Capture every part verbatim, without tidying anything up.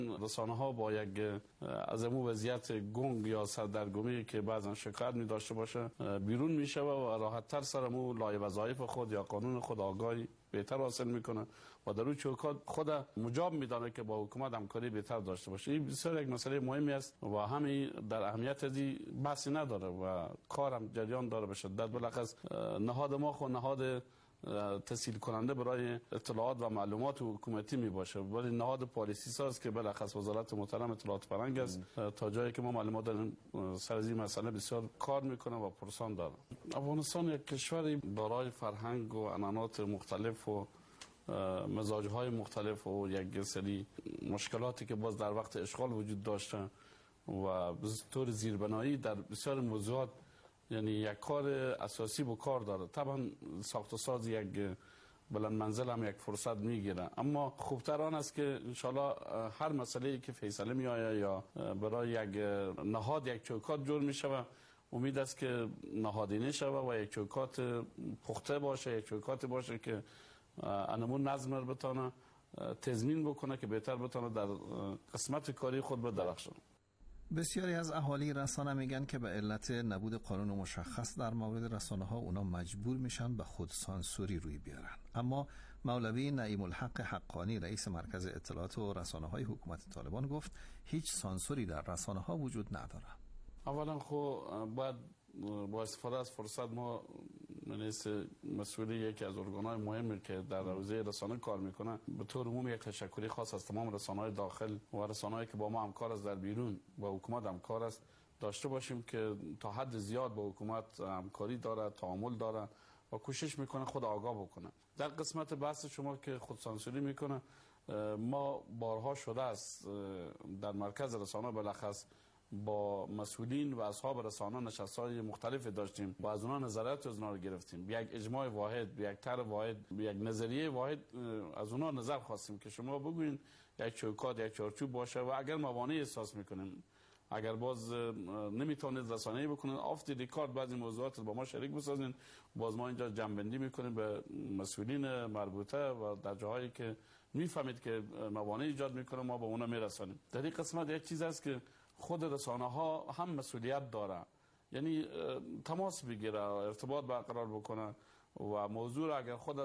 رسانه ها با یک از امو وضعیت گنگ یا سردرگمی که بعضا شکایت می داشته باشه بیرون می شود و راحت تر سر امو لایه وظایف خود یا قانون خود آگاهی بهتر حاصل میکنه و در اون چوکات خود مجاب میدانه که با حکومت همکاری بهتر داشته باشه. این بسیار یک مسئله مهمی است و همین در اهمیت ازی بحثی نداره و کارم جریان داره به شدت. بالاخص نهاد ما خود نهاد تسهیل کننده برای اطلاعات و معلومات حکومتی می باشه، ولی نهاد پالیسی ساز که بالاخص وزارت محترم اطلاعات فرهنگ است تا جایی که ما معلومات داریم سر از این مسئله بسیار کار میکنه و پرسان داره. افغانستان یک کشوری دارای فرهنگ و عنعنات مختلف و مزاج‌های مختلف و یک سری مشکلاتی که باز در وقت اشغال وجود داشته و به طور زیربنایی در بسیار موضوعات یعنی یک کار اساسی با کار داره. طبعا ساخت و ساز یک بلند منزل هم یک فرصت میگیره، اما خوبتر آن است که انشالله هر مسئله‌ای که فیصله می آید یا برای یک نهاد یک چوکات جور می شود، امید است که نهادینه شود و یک چوکات پخته باشه، یک چوکات باشه که انمون نظم رو بتانه تضمین بکنه که بهتر بتانه در قسمت کاری خود بدرخشن. بسیاری از اهالی رسانه میگن که به علت نبود قانون مشخص در مورد رسانه ها اونا مجبور میشن به خود سانسوری روی بیارن. اما مولوی نعیم الحق حقانی رئیس مرکز اطلاعات و رسانه های حکومت طالبان گفت هیچ سانسوری در رسانه ها وجود نداره. اولا خب باید با استفاده از فرصت ما منیست مسئولی یکی از ارگان‌های مهمی که در حوزه رسانه کار میکنه به طور عموم یک تشکری خاص از تمام رسانه‌های داخل و رسانه‌هایی که با ما همکار است در بیرون با حکومت همکار است داشته باشیم که تا حد زیاد با حکومت همکاری داره، تعامل داره و کوشش میکنه خود آگاه بکنه. در قسمت بحث شما که خود سانسوری میکنه، ما بارها شده است در مرکز رسانه بالاخص با مسئولین و اصحاب رسانه نشست‌های مختلف داشتیم و از اونها نظرات از اونها رو گرفتیم. به یک اجماع واحد، به یک طرح واحد، به یک نظریه واحد از اونها نظر خواستیم که شما بگوین یک چوکات، یک چارچوب باشه و اگر موانع احساس میکنیم، اگر باز نمیتونید رسانه‌ای بکنید آفت ریکارد بعضی موضوعات رو با ما شریک بسازین، باز ما اینجا جنبندی میکنیم به مسئولین مربوطه و در جاهایی که میفهمید که موانع ایجاد میکنه ما به اونا میرسانیم. در این قسمت یک چیز است که خود رسانه ها هم مسئولیت داره، یعنی تماس بگیره، ارتباط برقرار بکنه و موضوع را اگر خود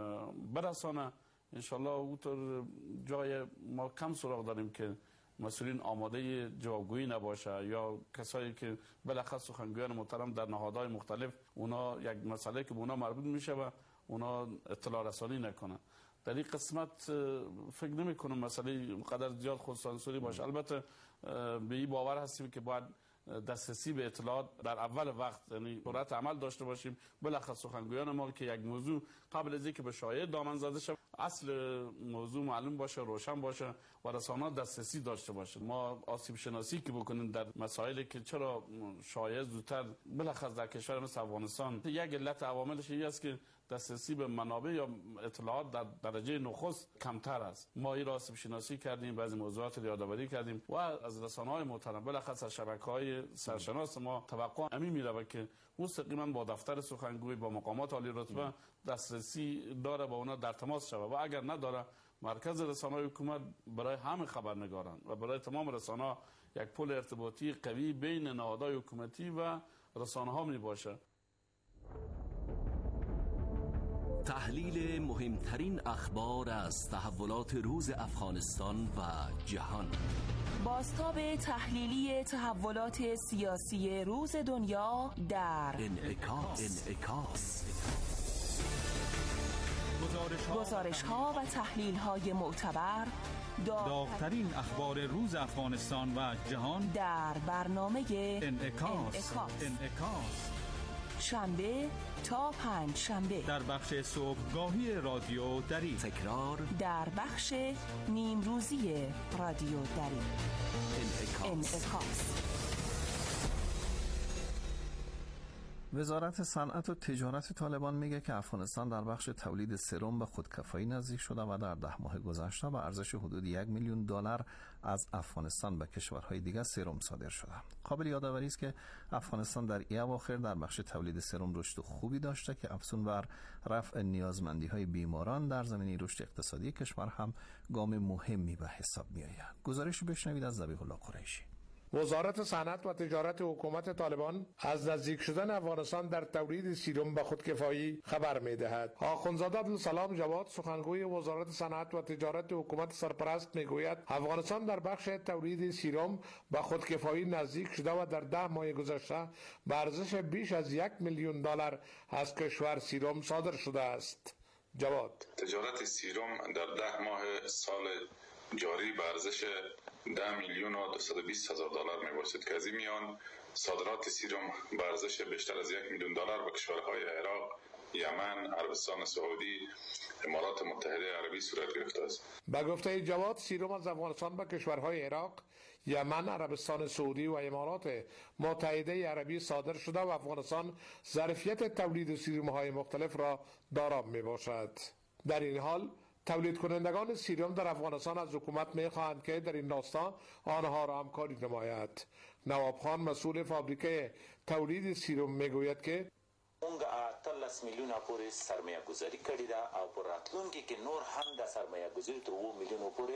برسانه انشالله اونطور جای ما کم سراغ داریم که مسئولین آماده جوابگویی نباشه یا کسایی که بالاخص سخنگویان محترم در نهادهای مختلف اونا یک مسئله که به اونا مربوط میشه و اونا اطلاع رسانی نکنه. در این قسمت فکر نمی کنم مسئله قدر زیاد خودسانسوری باشه. البته به این باور هستیم که باید دسترسی به اطلاعات در اول وقت یعنی سرعت عمل داشته باشیم. بالاخره سخنگویان ما که یک موضوع قبل از اینکه به شایعه دامن زده شه اصل موضوع معلوم باشه، روشن باشه و رسانه‌ها دسترسی داشته باشه. ما آسیب شناسی که بکنیم در مسائلی که چرا شایعه زودتر بالاخره در کشور مثل افغانستان یک علت عواملش این است که دسترسی به منابع یا اطلاعات در درجه نخست کمتر است. ما این آسیب شناسی کردیم، بعضی موضوعات رو یادآوری کردیم و از رسانه‌های محترم بالاخره از شبکه‌های سرشناس ما توقع همین میره که مستقیما با دفتر سخنگوی با مقامات عالی رتبه دسترسی داره با اونا در تماس شود و اگر نداره مرکز رسانه‌های حکومت برای همه خبرنگاران و برای تمام رسانه‌ها یک پل ارتباطی قوی بین نهادهای حکومتی و رسانه‌ها می باشه. تحلیل مهمترین اخبار از تحولات روز افغانستان و جهان. بازتاب تحلیلی تحولات سیاسی روز دنیا در انعکاس. انعکاس. گزارش ها و تحلیل های معتبر داغ‌ترین اخبار روز افغانستان و جهان در برنامه انعکاس. انعکاس. شنبه تا پنج شنبه در بخش صبحگاهی رادیو دری، تکرار در بخش نیم روزی رادیو دری. انعکاس. انعکاس. انعکاس. وزارت صنعت و تجارت طالبان میگه که افغانستان در بخش تولید سرم به خودکفایی نزدیک شده و در ده ماه گذشته به ارزش حدود یک میلیون دلار از افغانستان به کشورهای دیگر سرم صادر شده. قابل یادآوری است که افغانستان در این اواخر در بخش تولید سرم رشد خوبی داشته که افزون بر رفع نیازمندی‌های بیماران در زمینه رشد اقتصادی کشور هم گام مهمی به حساب می‌آید. گزارش بشنوید از ذبیح الله قریشی. وزارت صنعت و تجارت حکومت طالبان از نزدیک شدن افغانستان در تولید سرم به خودکفایی خبر می‌دهد. آخوندزاده عبدالسلام جواد سخنگوی وزارت صنعت و تجارت حکومت سرپرست میگوید افغانستان در بخش تولید سرم به خودکفایی نزدیک شده و در ده ماه گذشته به ارزش بیش از یک میلیون دلار از کشور سرم صادر شده است. جواد: تجارت سرم در ده ماه سال جاری به ارزش ده میلیون و دویست و بیست هزار دلار می باشد که از این میان صادرات سرم به ارزش بیشتر از یک میلیون دلار به کشورهای عراق، یمن، عربستان سعودی، امارات متحده عربی صورت گرفته است. به گفته جواد سرم از افغانستان به کشورهای عراق، یمن، عربستان سعودی و امارات متحده عربی صادر شده و افغانستان ظرفیت تولید سرم‌های مختلف را دارا می باشد. در این حال تولید کنندگان سرم در افغانستان از حکومت می خواهند که در این راستا آنها را همکاری نماید. نواب خان مسئول فابریکه تولید سرم می گوید که اونگا اتلس میلیون پوری سرمایه گذاری کردی دا او پر راتلونگی که نور هم دا سرمایه گذاری تو او میلیون پوری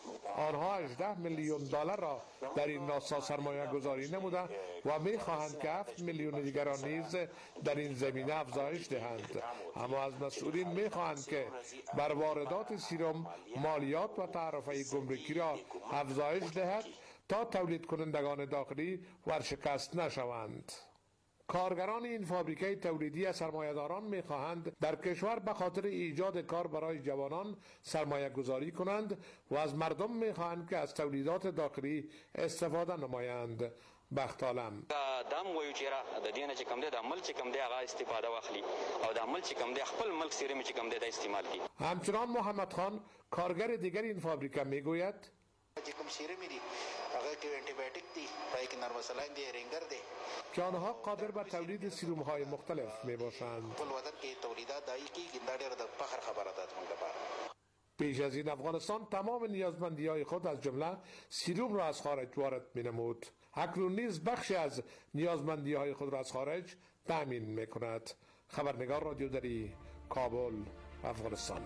آنها هجده میلیون دلار را در این راستا سرمایه گذاری نمودند و می خواهند که هفت میلیون دیگران نیز در این زمینه افزایش دهند. اما از مسئولین می خواهند که بر واردات سرم مالیات و تعرفه گمرکی را افزایش دهد تا تولید کنندگان داخلی ورشکست نشوند. کارگران این فابریکه تولیدی از سرمایه‌داران می‌خواهند در کشور به خاطر ایجاد کار برای جوانان سرمایه گذاری کنند و از مردم می‌خواهند که از تولیدات داخلی استفاده نمایند. بختالم دام وایو چې را د دینه چې کم دی د عمل چې کم دی هغه استفاده واخلي او د عمل چې کم دی خپل ملک سره چې کم دی د استعمال کی. همچنان محمد خان کارگر دیگر این فابریکه میگوید چې کوم سیره میری هغه کې انټي بایوټیک دی پای کې نرمسلاین دی رنگر دی که آنها قادر به تولید سرم‌های مختلف میباشند. ټول وطن کې تولیدات دای کی ګنداډر د فخر خبره ده موږ لپاره. پیش از این افغانستان تمام نیازمندی‌های خود از جمله سرم را از خارج وارد می‌نمود. اکنون نیز بخشی از نیازمندی‌های خود را از خارج تامین می‌کند. خبرنگار رادیو دری، کابل، افغانستان.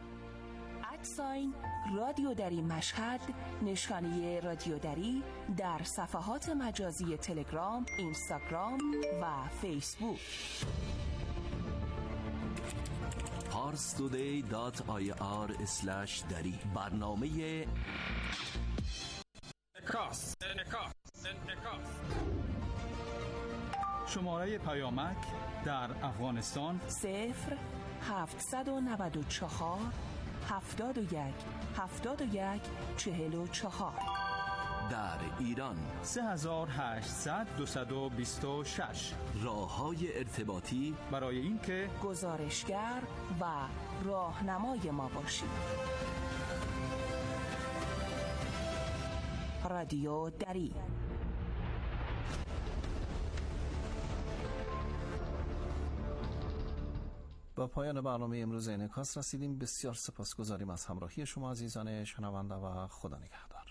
ادساین رادیو دری مشهد، نشانه رادیو دری در صفحات مجازی تلگرام، اینستاگرام و فیسبوک. پارس تودی دات آی آر اسلش دری برنامه انعکاس انعکاس انعکاس شماره پیامک در افغانستان صفر هفتصد و نود و چهار هفتاد و یک هفتاد و یک چهل و چهار. در ایران سه هزار و هشتصد دویست و بیست و شش. راه‌های ارتباطی برای اینکه گزارشگر و راهنمای ما باشید. رادیو دری. با پایان برنامه امروز انعکاس رسیدیم. بسیار سپاسگزاریم از همراهی شما عزیزان شنونده و خدا نگهدار.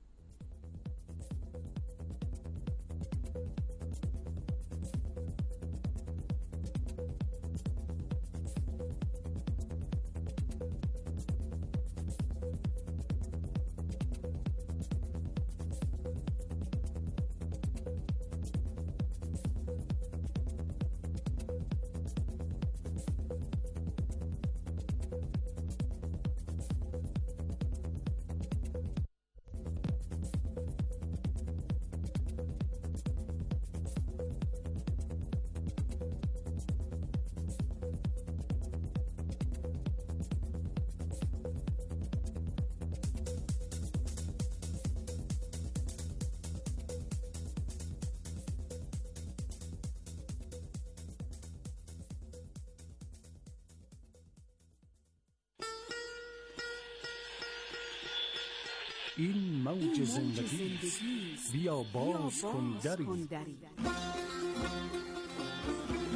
این موج زندگی بیا باز کن دری.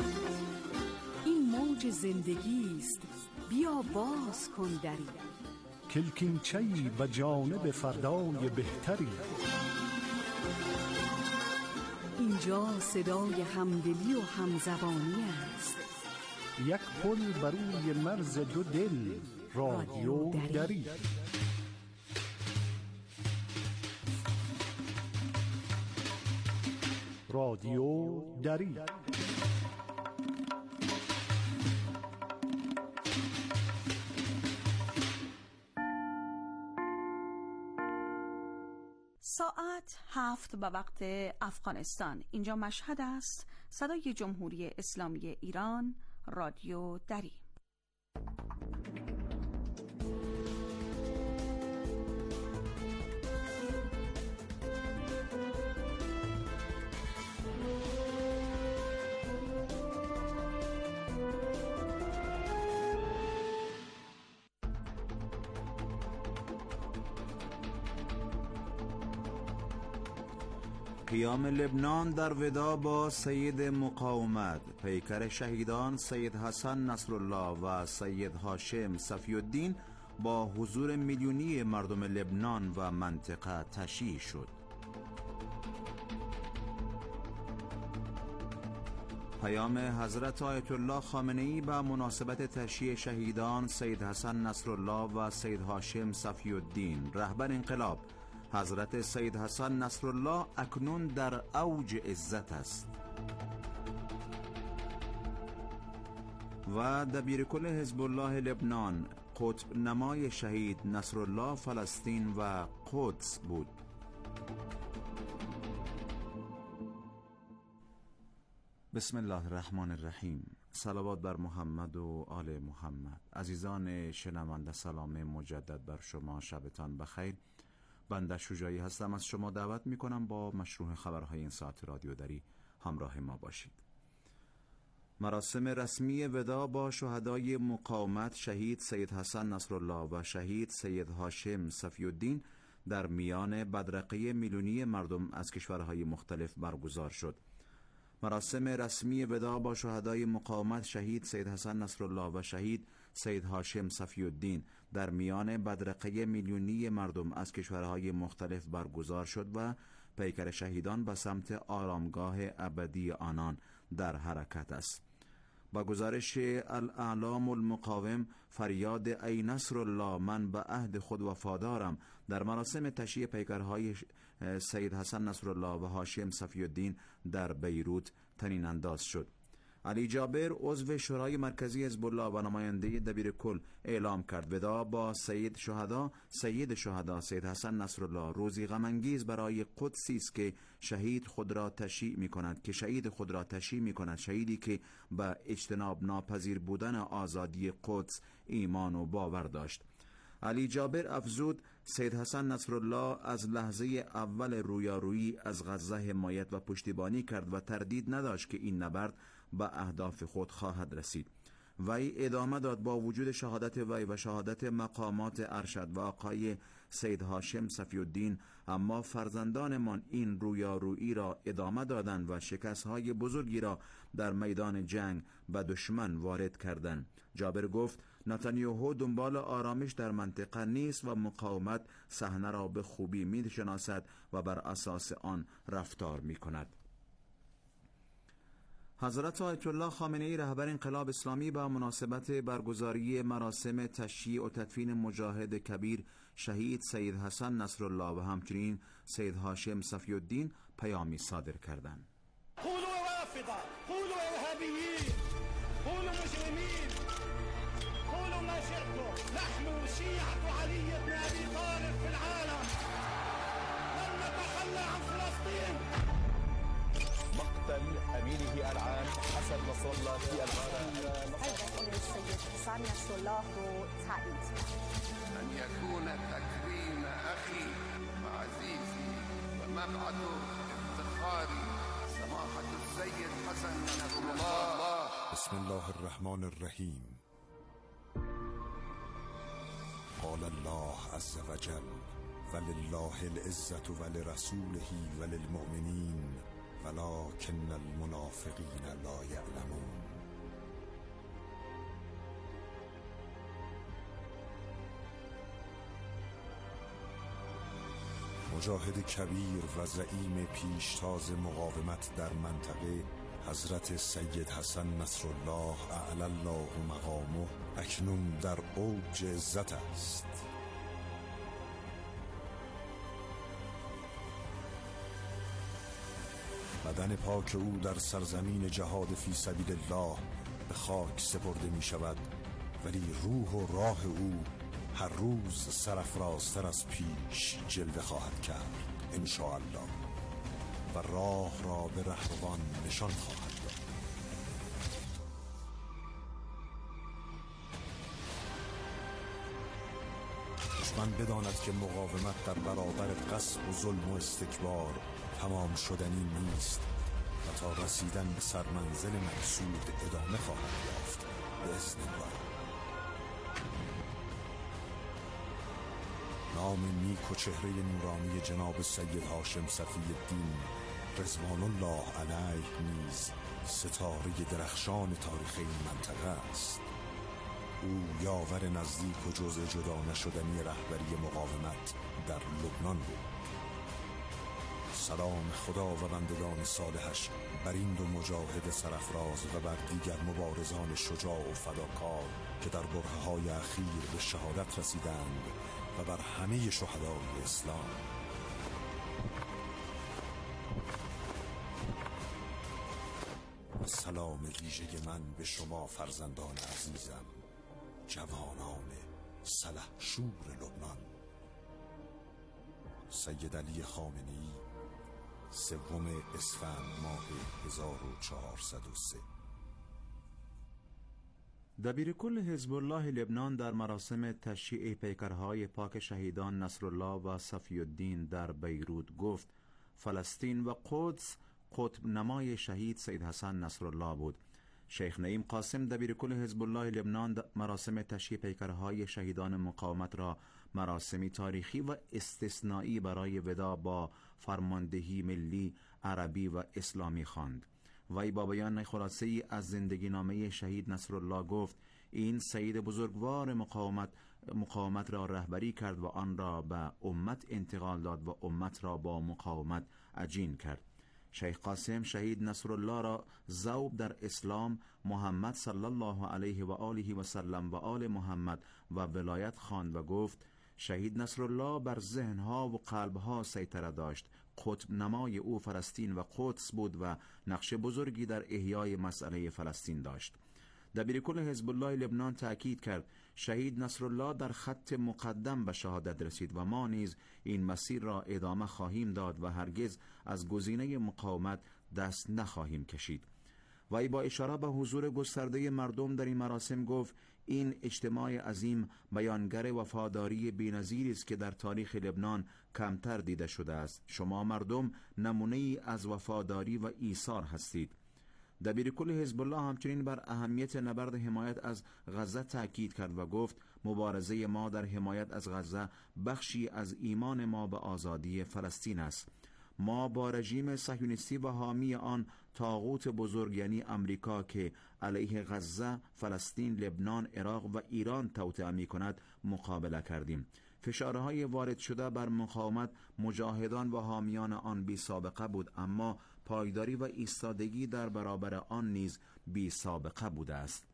تاج زندگی است، بیا باز کن دری. کلکینچه‌ای به جانب فردای بهتری. اینجا صدای همدلی و همزبانی است. یک پل بر روی مرز دو دل، رادیو دری. رادیو دری. ساعت هفت به وقت افغانستان. اینجا مشهد است. صدای جمهوری اسلامی ایران، رادیو دری. قیام لبنان در ودا با سید مقاومت، پیکر شهیدان سید حسن نصرالله و سید هاشم صفی الدین با حضور میلیونی مردم لبنان و منطقه تشییع شد. پیام حضرت آیت الله خامنه‌ای به مناسبت تشییع شهیدان سید حسن نصرالله و سید هاشم صفی الدین رهبر انقلاب حضرت سید حسن نصرالله اکنون در اوج عزت است و دبیرکل حزب الله لبنان قطب نمای شهید نصرالله فلسطین و قدس بود. بسم الله الرحمن الرحیم. صلوات بر محمد و آل محمد. عزیزان شنونده، سلام مجدد بر شما، شبتان بخیر. بنده شجاعی هستم، از شما دعوت می کنم با مشروع خبرهای این ساعت رادیو دری همراه ما باشید. مراسم رسمی ودا با شهدای مقاومت شهید سید حسن نصرالله و شهید سید هاشم صفی الدین در میان بدرقه میلیونی مردم از کشورهای مختلف برگزار شد. مراسم رسمی ودا با شهدای مقاومت شهید سید حسن نصرالله و شهید سید هاشم صفی الدین در میان بدرقه میلیونی مردم از کشورهای مختلف برگزار شد و پیکر شهیدان به سمت آرامگاه ابدی آنان در حرکت است. با گزارش الاعلام المقاوم، فریاد ای نصر الله من به عهد خود وفادارم در مراسم تشییع پیکرهای سید حسن نصرالله و هاشم صفی الدین در بیروت طنین انداز شد. علی جابر عضو شورای مرکزی حزب الله و نماینده دبیرکل اعلام کرد ودا با سید شهدا سید شهدا سید حسن نصرالله روزی غم انگیز برای قدسی است که شهید خود را تشییع می کند که شهید خود را تشییع می کند شهیدی که به اجتناب ناپذیر بودن آزادی قدس ایمان و باور داشت. علی جابر افزود سید حسن نصرالله از لحظه اول رویارویی از غزه حمایت و پشتیبانی کرد و تردید نداشت که این نبرد به اهداف خود خواهد رسید. وی ادامه داد با وجود شهادت وی و شهادت مقامات ارشد و آقای سید هاشم صفی الدین، اما فرزندانمان این رویارویی را ادامه دادند و شکست‌های بزرگی را در میدان جنگ به دشمن وارد کردند. جابر گفت نتانیاهو دنبال آرامش در منطقه نیست و مقاومت صحنه را به خوبی می‌شناسد و بر اساس آن رفتار می‌کند. حضرت آیت الله خامنه‌ای رهبر انقلاب اسلامی با مناسبت برگزاری مراسم تشییع و تدفین مجاهد کبیر شهید سید حسن نصرالله و همچنین سید هاشم صفی الدین پیامی صادر کردند. قولوا رافضه، قولوا ارهابیین، قولوا مجرمین، قولوا ما شئتم، نحن شیعة علی بن ابی طالب في العالم، لن نتخلى عن فلسطین. مقتل أمينه العام حسن نصر الله في الغالة. السيد حسن نصر الله رو تایید. أن يكون تكريم أخي وعزيزي ومبعث افتخاري سماحة السيد حسن نصر الله. بسم الله الرحمن الرحيم. قال الله عز وجل ولله العزة ولرسوله وللمؤمنين ولكن المنافقین لا یعلمون. مجاهد کبیر و زعیم پیشتاز مقاومت در منطقه حضرت سید حسن نصرالله اعلی الله مقامه اکنون در اوج عزت است. بدن پاک او در سرزمین جهاد فی سبیل الله به خاک سپرده می شود، ولی روح و راه او هر روز سرافرازتر از پیش جلوه خواهد کرد انشاءالله و راه را به رهروان نشان خواهد داد. دشمن بداند که مقاومت در برابر غصب و ظلم و استکبار تمام شدنی نیست و تا رسیدن به سرمنزل مقصود ادامه خواهد یافت باذن الله. نام نیک و چهره نورانی جناب سید هاشم صفی الدین رضوان الله علیه نیز ستاره درخشان تاریخ این منطقه است. او یاور نزدیک و جزء جدا نشدنی رهبری مقاومت در لبنان بود. سلام خدا و بندگان صالحش بر این دو مجاهد سرافراز و بر دیگر مبارزان شجاع و فداکار که در برهه‌های اخیر به شهادت رسیدند و بر همه شهدای اسلام. و سلام ویژه من به شما فرزندان عزیزم، جوانان سلحشور لبنان. سید علی خامنه‌ای، سوم اسفند ماه هزار و چهارصد و سه. دبیرکل حزب الله لبنان در مراسم تشییع پیکرهای پاک شهیدان نصرالله و صفی الدین در بیروت گفت فلسطین و قدس قطب نمای شهید سید حسن نصرالله بود. شیخ نعیم قاسم دبیرکل حزب الله لبنان مراسم تشییع پیکرهای شهیدان مقاومت را مراسمی تاریخی و استثنایی برای ودا با فرماندهی ملی، عربی و اسلامی خواند. وی با بیان خلاصه ای از زندگی نامه شهید نصرالله گفت این سید بزرگوار مقاومت مقاومت را رهبری کرد و آن را به امت انتقال داد و امت را با مقاومت عجین کرد. شیخ قاسم شهید نصرالله را ذوب در اسلام، محمد صلی الله علیه و آله و سلم و آل محمد و ولایت خواند و گفت شهید نصرالله بر ذهنها و قلبها سیطره داشت. قطب نمای او فلسطین و قدس بود و نقش بزرگی در احیای مسئله فلسطین داشت. دبیرکل حزب الله لبنان تأکید کرد شهید نصرالله در خط مقدم به شهادت رسید و ما نیز این مسیر را ادامه خواهیم داد و هرگز از گزینه مقاومت دست نخواهیم کشید. وی با اشاره به حضور گسترده مردم در این مراسم گفت این اجتماع عظیم بیانگر وفاداری بی‌نظیری است که در تاریخ لبنان کمتر دیده شده است. شما مردم نمونه ای از وفاداری و ایثار هستید. دبیرکل حزب الله همچنین بر اهمیت نبرد حمایت از غزه تاکید کرد و گفت مبارزه ما در حمایت از غزه بخشی از ایمان ما به آزادی فلسطین است. ما با رژیم صهیونیستی و حامی آن طاغوت بزرگ یعنی امریکا که علیه غزه، فلسطین، لبنان، عراق و ایران توطئه می‌کند مقابله کردیم. فشارهای وارد شده بر مقاومت مجاهدان و حامیان آن بی سابقه بود، اما پایداری و ایستادگی در برابر آن نیز بی سابقه بوده است.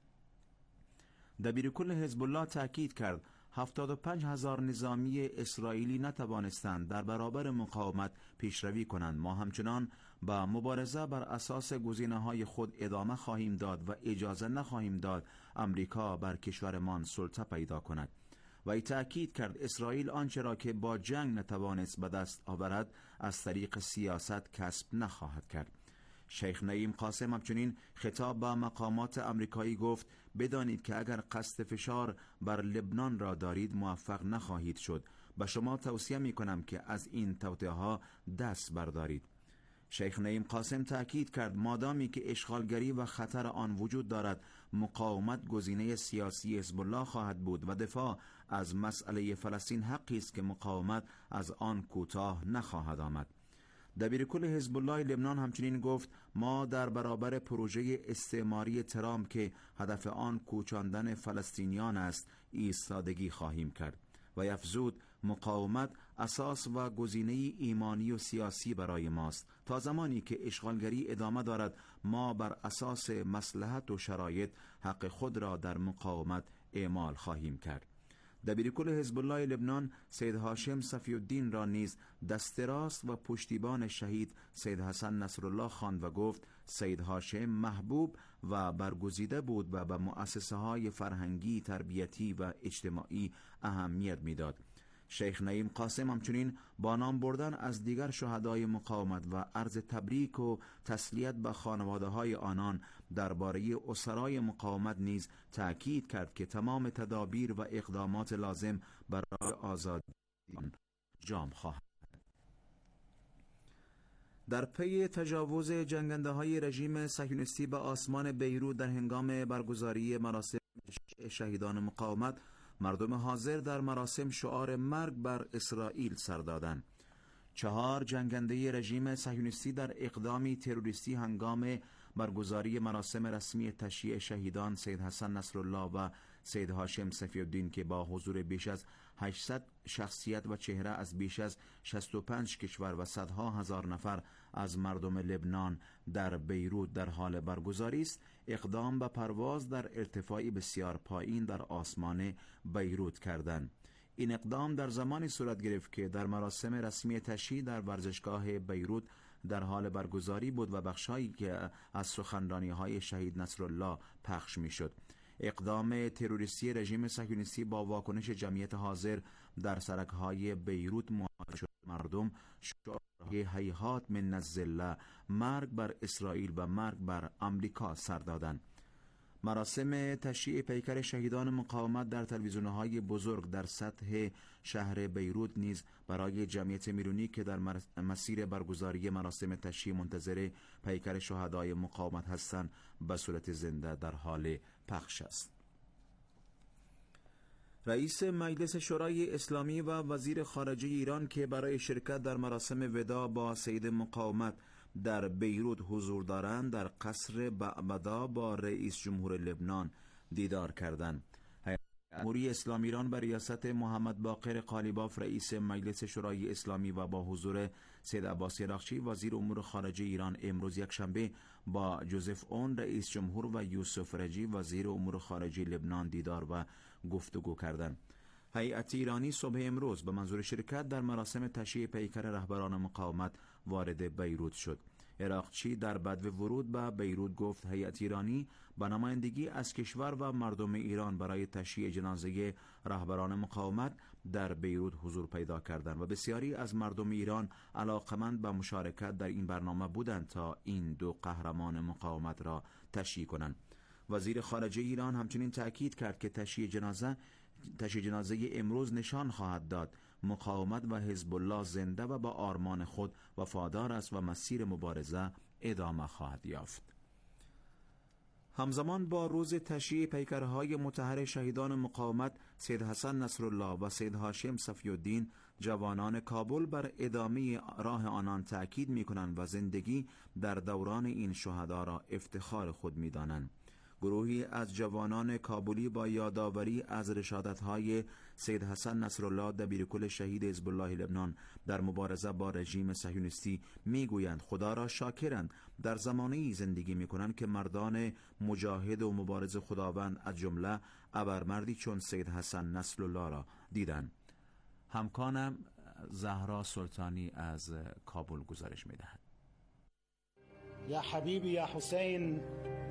دبیرکل حزب الله تأکید کرد هفتاد و پنج هزار نظامی اسرائیلی نتوانستند در برابر مقاومت پیشروی کنند. ما همچنان با مبارزه بر اساس گزینه‌های خود ادامه خواهیم داد و اجازه نخواهیم داد امریکا بر کشورمان سلطه پیدا کند. و ای تأکید کرد اسرائیل آنچه را که با جنگ نتوانست به دست آورد از طریق سیاست کسب نخواهد کرد. شیخ نعیم قاسم همچنین خطاب به مقامات امریکایی گفت بدانید که اگر قصد فشار بر لبنان را دارید موفق نخواهید شد. به شما توصیه می کنم که از این توطئه ها دست بردارید. شیخ نعیم قاسم تأکید کرد مادامی که اشغالگری و خطر آن وجود دارد مقاومت گزینه سیاسی حزب الله خواهد بود و دفاع از مسئله فلسطین حقی است که مقاومت از آن کوتاه نخواهد آمد. دبیرکل حزب الله لبنان همچنین گفت ما در برابر پروژه استعماری ترامپ که هدف آن کوچاندن فلسطینیان است ایستادگی خواهیم کرد. و افزود مقاومت اساس و گزینه ایمانی و سیاسی برای ماست. تا زمانی که اشغالگری ادامه دارد ما بر اساس مصلحت و شرایط حق خود را در مقاومت اعمال خواهیم کرد. دبیرکل حزب الله لبنان سید هاشم صفی الدین را نیز دست راست و پشتیبان شهید سید حسن نصرالله خواند و گفت سید هاشم محبوب و برگزیده بود و به مؤسسه های فرهنگی، تربیتی و اجتماعی اهمیت میداد. شیخ نعیم قاسم همچنین با نام بردن از دیگر شهدای مقاومت و عرض تبریک و تسلیت به خانواده های آنان درباره اسرای مقاومت نیز تأکید کرد که تمام تدابیر و اقدامات لازم برای آزادی انجام خواهد. در پی تجاوز جنگنده های رژیم صهیونیستی به آسمان بیروت در هنگام برگزاری مراسم شهیدان مقاومت، مردم حاضر در مراسم شعار مرگ بر اسرائیل سر دادند. چهار جنگنده رژیم صهیونیستی در اقدامی تروریستی هنگام برگزاری مراسم رسمی تشییع شهیدان سید حسن نصرالله و سید هاشم صفی الدین که با حضور بیش از هشتصد شخصیت و چهره از بیش از شصت و پنج کشور و صدها هزار نفر از مردم لبنان در بیروت در حال برگزاری است، اقدام به پرواز در ارتفاعی بسیار پایین در آسمان بیروت کردند. این اقدام در زمانی صورت گرفت که در مراسم رسمی تشییع در ورزشگاه بیروت در حال برگزاری بود و بخشایی که از سخنرانی‌های شهید نصرالله پخش می‌شد. اقدام تروریستی رژیم صهیونیستی با واکنش جمعیت حاضر در سرک‌های بیروت مواجه شد. مردم شعارهای هیهات من الذله، مرگ بر اسرائیل و مرگ بر آمریکا سر دادند. مراسم تشییع پیکر شهیدان مقاومت در تلویزیون‌های بزرگ در سطح شهر بیروت نیز برای جمعیت میرونی که در مسیر برگزاری مراسم تشییع منتظر پیکر شهدای مقاومت هستند به صورت زنده در حال پخش است. رئیس مجلس شورای اسلامی و وزیر خارجه ایران که برای شرکت در مراسم وداع با سید مقاومت در بیروت حضور دارند در قصر بعبدا با رئیس جمهور لبنان دیدار کردند. جمهوری اسلامی ایران به ریاست محمد باقر قالیباف رئیس مجلس شورای اسلامی و با حضور سید عباس عراقچی وزیر امور خارجه ایران امروز یکشنبه با جوزف اون رئیس جمهور و یوسف رجی وزیر امور خارجه لبنان دیدار و گفتگو کردند. هیئت ایرانی صبح امروز به منظور شرکت در مراسم تشییع پیکر رهبران مقاومت وارد بیروت شد. عراقچی در بدو ورود به بیروت گفت هیئت ایرانی به نمایندگی از کشور و مردم ایران برای تشییع جنازه رهبران مقاومت در بیروت حضور پیدا کردند و بسیاری از مردم ایران علاقمند به مشارکت در این برنامه بودند تا این دو قهرمان مقاومت را تشییع کنند. وزیر خارجه ایران همچنین تأکید کرد که تشییع جنازه تشییع جنازه امروز نشان خواهد داد مقاومت و حزب الله زنده و با آرمان خود وفادار است و مسیر مبارزه ادامه خواهد یافت. همزمان با روز تشییع پیکرهای مطهر شهیدان مقاومت سید حسن نصرالله و سید هاشم صفی الدین، جوانان کابل بر ادامه راه آنان تأکید می‌کنند و زندگی در دوران این شهدا را افتخار خود می‌دانند. گروهی از جوانان کابلی با یادآوری از رشادت‌های سید حسن نصرالله دبیرکل شهید حزب الله لبنان در مبارزه با رژیم صهیونیستی میگویند خدا را شاکرند در زمانه‌ای زندگی می‌کنند که مردان مجاهد و مبارز خداوند از جمله ابرمردی چون سید حسن نصرالله را دیدند. همکارم زهرا سلطانی از کابل گزارش می‌دهد. یا حبیبی یا حسین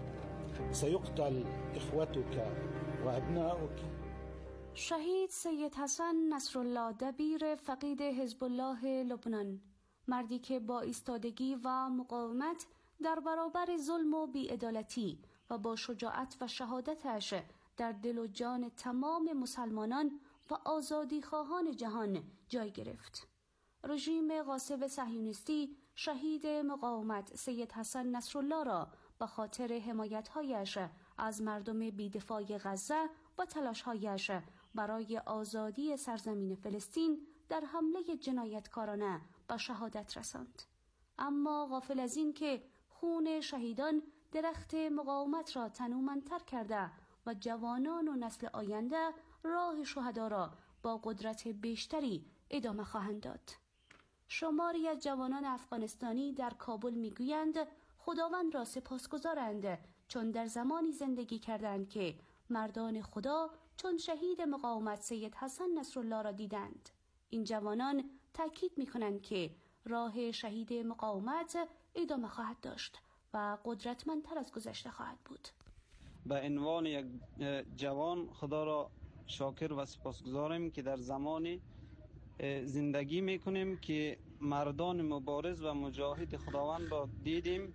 سيقتل إخوتك وأبناؤك. شهید سید حسن نصرالله دبیر فقید حزب الله لبنان، مردی که با ایستادگی و مقاومت در برابر ظلم و بی‌عدالتی و با شجاعت و شهادتش در دل و جان تمام مسلمانان و آزادی خواهان جهان جای گرفت. رژیم غاصب صهیونیستی شهید مقاومت سید حسن نصرالله را به خاطر حمایت‌هایش از مردم بی‌دفاع غزه و تلاش‌هایش برای آزادی سرزمین فلسطین در حمله جنایتکارانه به شهادت رساند. اما غافل از این که خون شهیدان درخت مقاومت را تنومندتر کرده و جوانان و نسل آینده راه شهدا را با قدرت بیشتری ادامه خواهند داد. شماری از جوانان افغانستانی در کابل میگویند خداوند را سپاسگزارند چون در زمانی زندگی کردند که مردان خدا چون شهید مقاومت سید حسن نصرالله را دیدند. این جوانان تاکید می‌کنند که راه شهید مقاومت ادامه خواهد داشت و قدرتمندتر از گذشته خواهد بود. به عنوان یک جوان خدا را شاکر و سپاسگزاریم که در زمانی زندگی میکنیم که مردان مبارز و مجاهد خداوند را دیدیم.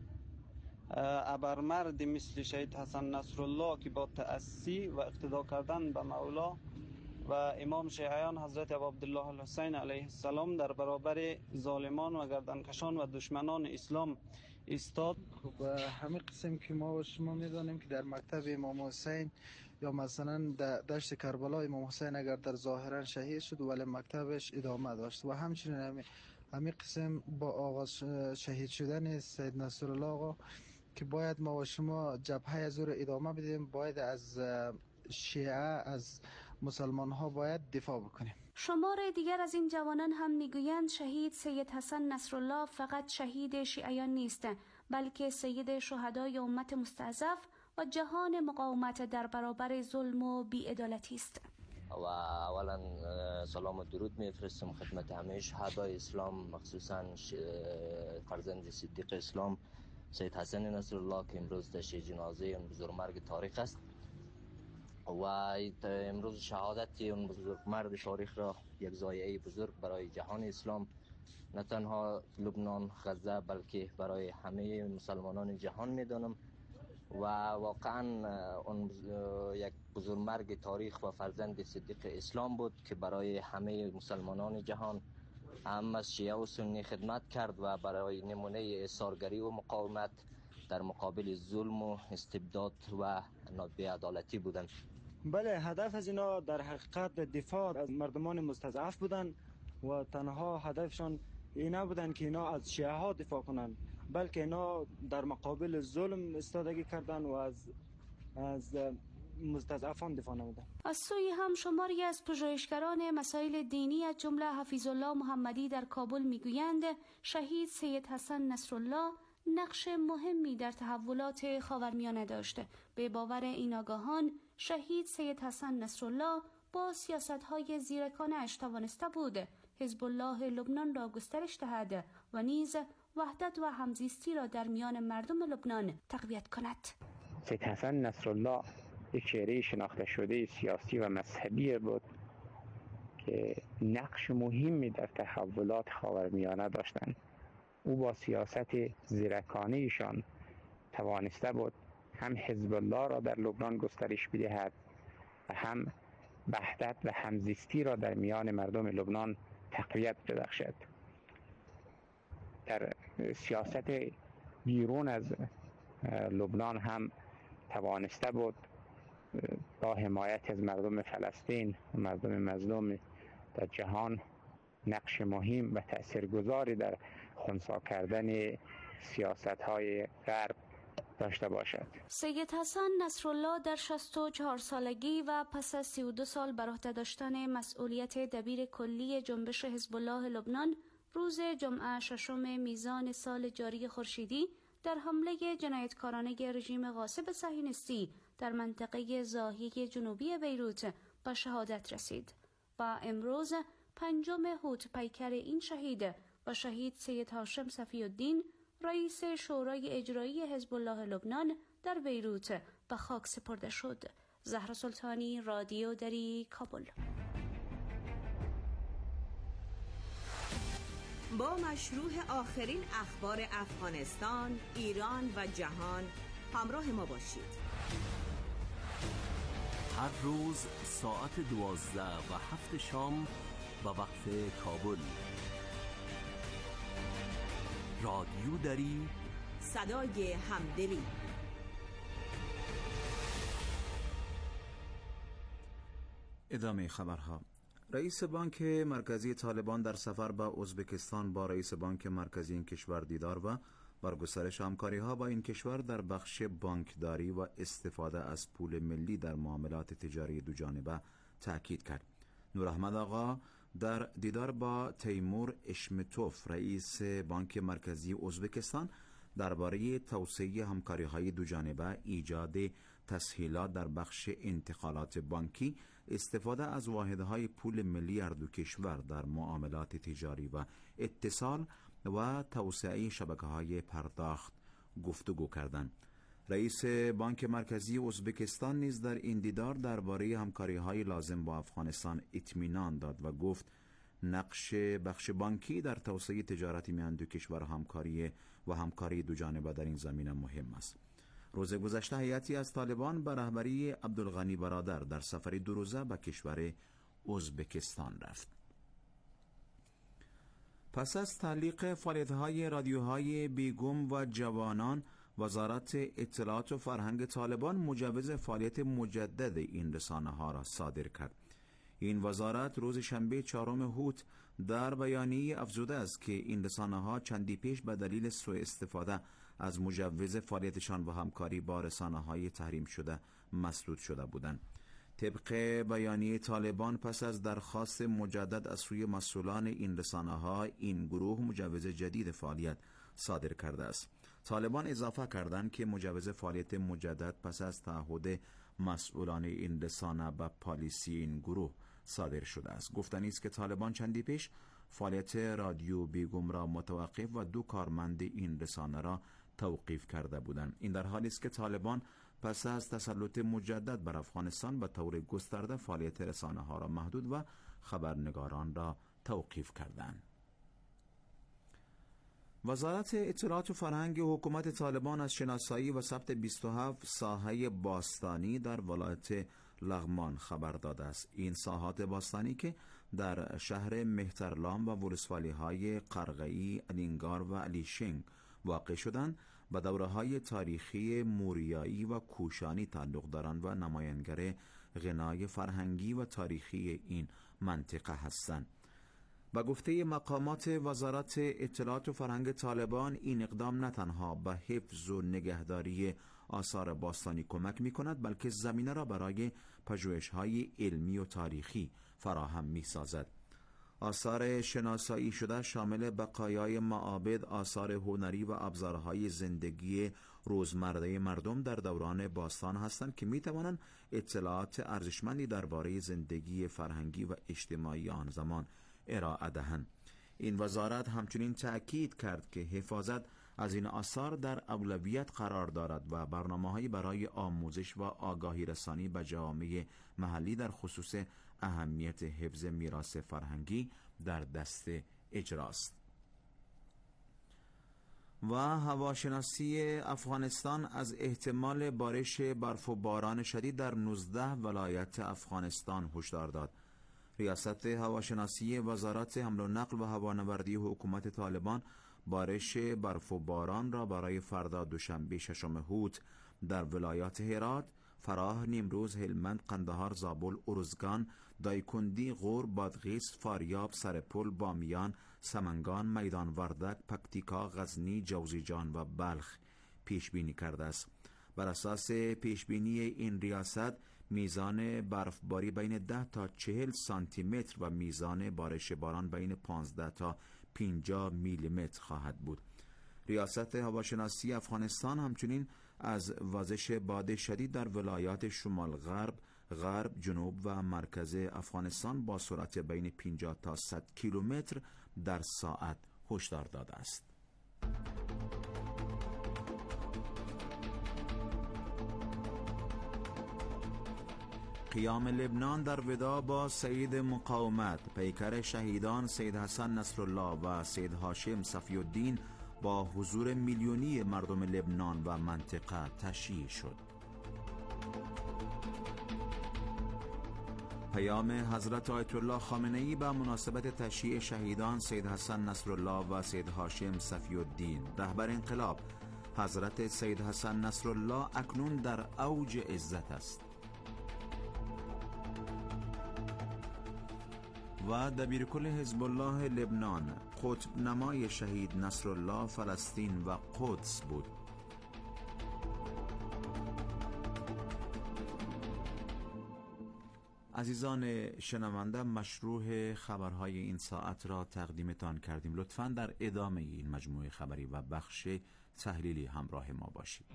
ابرمرد مثل شهید حسن نصرالله که با تأسی و اقتدا کردن به مولا و امام شیعیان حضرت ابو عبدالله الحسین علیه السلام در برابر ظالمان و گردنکشان و دشمنان اسلام ایستاد. خب همین قسم که ما و شما میدانیم که در مکتب امام حسین یا مثلا در دشت کربلا امام حسین اگر در ظاهرا شهید شد ولی مکتبش ادامه داشت و همچنین همین همین قسم با آغاز شهید شدن سید نصرالله آقا که باید ما و شما جبهه از او ادامه بدیم، باید از شیعه از مسلمان ها باید دفاع بکنیم. شمار دیگر از این جوانان هم میگویند شهید سید حسن نصرالله فقط شهید شیعیان نیست بلکه سید شهدای امت مستضعف و جهان مقاومت در برابر ظلم و بی‌عدالتی است. و اولا سلام و درود میفرستم خدمت همه شهدای اسلام، مخصوصا فرزند صدیق اسلام سید حسن نصرالله که امروز تشییع جنازه اون بزرگمرد تاریخ است و امروز شهادت اون بزرگمرد تاریخ را یک ضایعه بزرگ برای جهان اسلام، نه تنها لبنان، غزه، بلکه برای همه مسلمانان جهان میدانم و واقعا اون یک بزرگمرد تاریخ و فرزند صدیق اسلام بود که برای همه مسلمانان جهان هم از شیعه و سنی خدمت کرد و برای نمونه ایثارگری و مقاومت در مقابل ظلم و استبداد و بی‌عدالتی بودند. بله، هدف از اینا در حقیقت دفاع از مردمان مستضعف بودند و تنها هدفشان اینا بودند که اینا از شیعه ها دفاع کنند، بلکه اینا در مقابل ظلم استادگی کردند و از از مستضعفان دفاع نمودند. از سوی هم شماری از پژوهشگران مسائل دینی از جمله حفیظ الله محمدی در کابل میگویند شهید سید حسن نصرالله نقش مهمی در تحولات خاورمیانه داشته. به باور این آگاهان شهید سید حسن نصرالله با سیاست‌های زیرکانه‌اش توانسته بود حزب الله لبنان را گسترش دهد و نیز وحدت و همزیستی را در میان مردم لبنان تقویت کند. سید حسن نصرالله یک چهره شناخته شده سیاسی و مذهبی بود که نقش مهمی در تحولات خاورمیانه داشتند. او با سیاست زیرکانه ایشان توانسته بود هم حزب الله را در لبنان گسترش بدهد و هم وحدت و همزیستی را در میان مردم لبنان تقویت ببخشد. در سیاست بیرون از لبنان هم توانسته بود با حمایت از مردم فلسطین و مردم مظلوم در جهان نقش مهم و تأثیرگذاری در خنثی کردن سیاست‌های غرب داشته باشد. سید حسن نصرالله در شصت و چهار سالگی و پس از سی و دو سال بر عهده داشتن مسئولیت دبیر کلی جنبش حزب الله لبنان روز جمعه ششم میزان سال جاری خورشیدی در حمله جنایتکارانه رژیم غاصب صهیونیستی در منطقه ضاحیه جنوبی بیروت به شهادت رسید و امروز پنجم هوت پیکر این شهید و شهید سید هاشم صفی الدین رئیس شورای اجرایی حزب الله لبنان در بیروت به خاک سپرده شد. زهرا سلطانی، رادیو دری، کابل. با مشروع آخرین اخبار افغانستان، ایران و جهان همراه ما باشید. هر روز ساعت دوازده و هفت شام به وقت کابل. رادیو دری، صدای همدلی. ادامه خبرها. رئیس بانک مرکزی طالبان در سفر به ازبکستان با رئیس بانک مرکزی این کشور دیدار و بر گسترش همکاری‌ها با این کشور در بخش بانکداری و استفاده از پول ملی در معاملات تجاری دوجانبه تأکید کرد. نوراحمد آقا در دیدار با تیمور اشمتوف رئیس بانک مرکزی ازبکستان درباره توسعه همکاری‌های دوجانبه، ایجاد تسهیلات در بخش انتقالات بانکی، استفاده از واحدهای پول ملی هر دو کشور در معاملات تجاری و اتصال و توسعه شبکه‌های پرداخت گفتگو کردند. رئیس بانک مرکزی ازبکستان نیز در این دیدار درباره همکاری‌های لازم با افغانستان اطمینان داد و گفت نقش بخش بانکی در توسعه تجارت میان دو کشور همکاری و همکاری دوجانبه در این زمینه مهم است. روز گذشته هیئتی از طالبان به رهبری عبدالغنی برادر در سفری دو روزه به کشور ازبکستان رفت. پس از تعلیق فعالیت‌های رادیوهای بیگم و جوانان، وزارت اطلاعات و فرهنگ طالبان مجوز فعالیت مجدد این رسانه‌ها را صادر کرد. این وزارت روز شنبه چهارم هوت در بیانیه افزوده است که این رسانه‌ها چندی پیش به دلیل سوء استفاده از مجوز فعالیتشان و همکاری با رسانه‌های تحریم شده مسدود شده بودند. طبق بیانیه طالبان پس از درخواست مجدد از سوی مسئولان این رسانه‌ها، این گروه مجوز جدید فعالیت صادر کرده است. طالبان اضافه کردند که مجوز فعالیت مجدد پس از تعهد مسئولان این رسانه به پالیسی این گروه صادر شده است. گفتنی است که طالبان چندی پیش فعالیت رادیو بیگم را متوقف و دو کارمند این رسانه را توقیف کرده بودند. این در حالی است که طالبان پس از تسلط مجدد بر افغانستان به طور گسترده فعالیت رسانه ها را محدود و خبرنگاران را توقیف کردند. وزارت اطلاعات و فرهنگ حکومت طالبان از شناسایی و ثبت بیست و هفت ساحه باستانی در ولایت لغمان خبر داده است. این ساحات باستانی که در شهر مهترلام و ولسوالی های قرغئی، الینگار و علیشنگ واقع شدند به دوره‌های تاریخی موریایی و کوشانی تعلق دارند و نمایانگر غنای فرهنگی و تاریخی این منطقه هستند. با گفته مقامات وزارت اطلاعات و فرهنگ طالبان، این اقدام نه تنها به حفظ و نگهداری آثار باستانی کمک می کند، بلکه زمینه را برای پژوهش‌های علمی و تاریخی فراهم می سازد. آثار شناسایی شده شامل بقایای معابد، آثار هنری و ابزارهای زندگی روزمره مردم در دوران باستان هستند که می توانند اطلاعات ارزشمندی درباره زندگی فرهنگی و اجتماعی آن زمان ارائه دهند. این وزارت همچنین تأکید کرد که حفاظت از این آثار در اولویت قرار دارد و برنامه‌هایی برای آموزش و آگاهی رسانی به جوامع محلی در خصوص اهمیت حفظ میراث فرهنگی در دست اجراست. و هواشناسی افغانستان از احتمال بارش برف و باران شدید در نوزده ولایت افغانستان هشدار داد. ریاست هواشناسی وزارت حمل و نقل و هوانوردی حکومت طالبان بارش برف و باران را برای فردا دوشنبه ششم هوت در ولایات هرات، فراه، نیمروز، هلمند، قندهار، زابل، ارزگان، دایکندی، غور، بادغیس، فاریاب، سرپل، بامیان، سمنگان، میدان وردک، پکتیکا، غزنی، جوزجان و بلخ پیش بینی کرده است. بر اساس پیش بینی این ریاست میزان برفباری بین ده تا چهل سانتی متر و میزان بارش باران بین پانزده تا پنجاه میلی متر خواهد بود. ریاست هواشناسی افغانستان همچنین از وزش باد شدید در ولایات شمال غرب، غرب، جنوب و مرکز افغانستان با سرعت بین پنجاه تا صد کیلومتر در ساعت هشدار داده است. قیام لبنان در وداع با سید مقاومت، پیکر شهیدان سید حسن نصرالله و سید هاشم صفی الدین با حضور میلیونی مردم لبنان و منطقه تشییع شد. پیام حضرت آیت الله خامنه‌ای به مناسبت تشییع شهیدان سید حسن نصرالله و سید هاشم صفی الدین رهبر انقلاب حضرت سید حسن نصرالله اکنون در اوج عزت است. و دبیرکل حزب الله لبنان قطب نمای شهید نصرالله فلسطین و قدس بود. عزیزان شنونده، مشروع خبرهای این ساعت را تقدیمتان کردیم. لطفاً در ادامه این مجموعه خبری و بخش تحلیلی همراه ما باشید.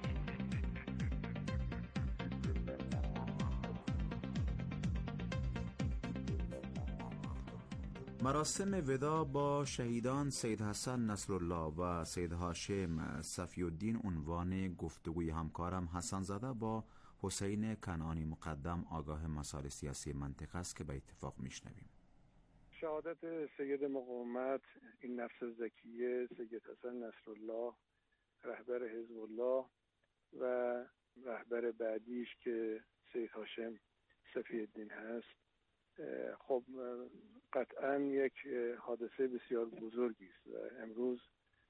مراسم وداع با شهیدان سید حسن نصرالله و سید هاشم صفی الدین عنوان گفتگوی همکارم حسن زاده با حسین کنعانی مقدم آگاه مسائل سیاسی منطقه است که به اتفاق میشنویم. شهادت سید مقاومت، این نفس زکیه، سید حسن نصرالله رهبر حزب الله و رهبر بعدیش که سید هاشم صفی الدین هست، خب قطعا یک حادثه بسیار بزرگی است و امروز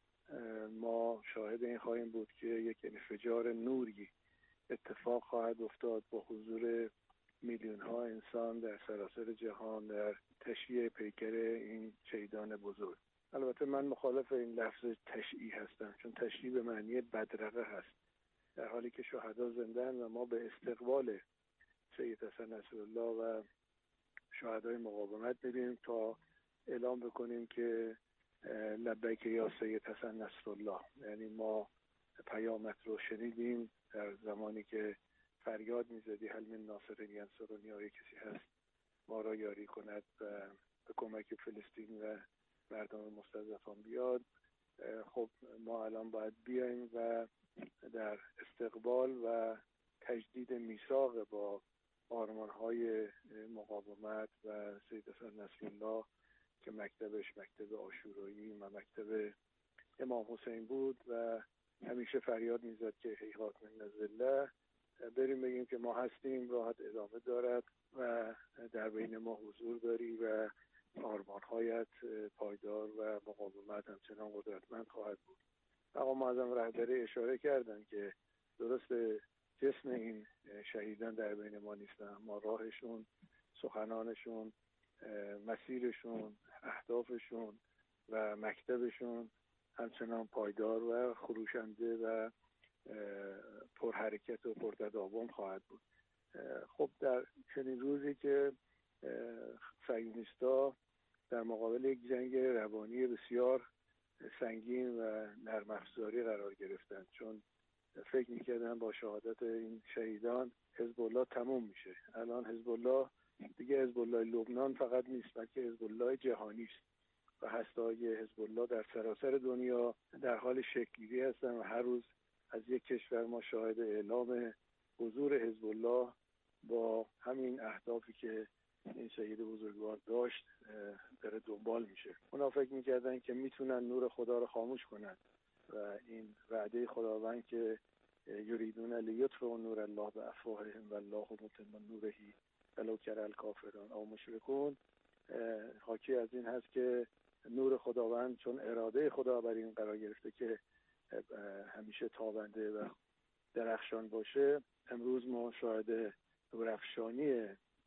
ما شاهد این خواهیم بود که یک انفجار نوری اتفاق خواهد افتاد با حضور میلیون ها انسان در سراسر جهان در تشییع پیکر این شهیدان بزرگ. البته من مخالف این لفظ تشییع هستم، چون تشییع به معنی بدرقه هست، در حالی که شهدا زندن و ما به استقبال سید حسن نصرالله و شهدای مقاومت میریم تا اعلام بکنیم که لبیک یا سید حسن نصرالله. یعنی ما پیامت رو شنیدیم در زمانی که فریاد میزدی هل من ناصر ینصرنی، آیا کسی هست ما را یاری کند و به کمک فلسطین و مردم مستضعفان بیاد. خب ما الان باید بیایم و در استقبال و تجدید میثاق با آرمان‌های مقاومت و سید حسن نصرالله که مکتبش مکتب عاشورایی و مکتب امام حسین بود و همیشه فریاد میزد که هیهات من الذله، بریم بگیم که ما هستیم، راحت ادامه دارد و در بین ما حضور داری و آرمان‌هایت پایدار و مقاومت همچنان قدرتمند خواهد بود. آقا معظم رهبری اشاره کردن که درست جسم این شهیدان در بین ما نیستن، ما راهشون، سخنانشون، مسیرشون، اهدافشون و مکتبشون همچنان پایدار و خروشنده و پرحرکت و پرتداوم خواهد بود. خب در چنین روزی که صهیونیست‌ها در مقابل یک جنگ روانی بسیار سنگین و نرم افزاری قرار گرفتن، چون فکر میکردن با شهادت این شهیدان حزب الله تموم میشه. الان حزب الله دیگه حزب الله لبنان فقط نیست، بلکه حزب الله جهانی است و هسته‌های حزب الله در سراسر دنیا در حال شکل‌گیری هستن و هر روز از یک کشور ما شاهد اعلام حضور حزب الله با همین اهدافی که این شهید بزرگوار داشت داره دنبال میشه. اونا فکر میکردن که میتونن نور خدا رو خاموش کنن و این وعده خداوند که یریدون لیطفئوا نور الله بافواههم والله متم نوره ولو کره الکافرون او مشرکون، حاکی از این هست که نور خداوند چون اراده خدا بر این قرار گرفته که همیشه تابنده و درخشان باشه، امروز ما شاهد نورافشانی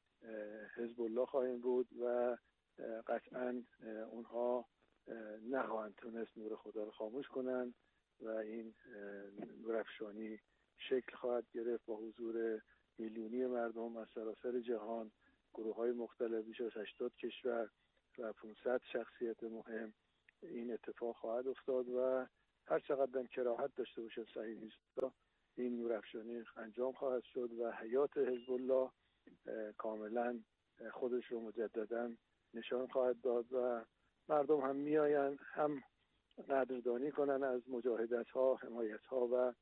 حزب الله خواهیم بود و قطعا اونها نخواهند تونست نور خدا رو خاموش کنن و این نورافشانی شکل خواهد گرفت با حضور میلیونی مردم از سراسر جهان، گروه های مختلف، بیش از هشتاد کشور و پانصد شخصیت مهم. این اتفاق خواهد افتاد و هر چقدر هم کراهت داشته باشه صهیونیست‌ها، این نورافشانی انجام خواهد شد و حیات حزب الله کاملا خودش رو مجددا نشان خواهد داد و مردم هم میآیند هم قدردانی کنن از مجاهدت ها، حمایت ها و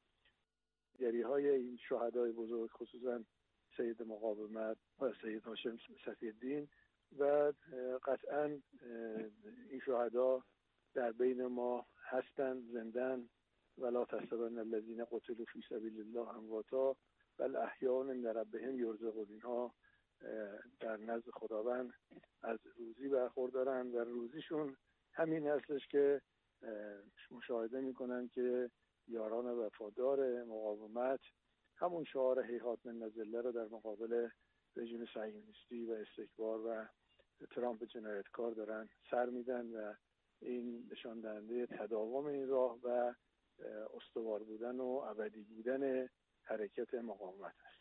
گری های این شهدای بزرگ، خصوصا سید مقاومت و سید هاشم صفی الدین، و قطعا این شهدا در بین ما هستند، زندن. ولا تحسبن الذين قتلوا في سبيل الله امواتا بل احیاء عند ربهم یرزقون. اینها در نزد خداوند از روزی برخوردارن و روزیشون همین هستش که مشاهده میکنن که یاران وفادار مقاومت همون شعار هیهات من الذله رو در مقابل رژیم صهیونیستی و استکبار و ترامپ جنایتکار دارن سر میدن و این نشان دهنده تداوم این راه و استوار بودن و ابدی بودن حرکت مقاومت است.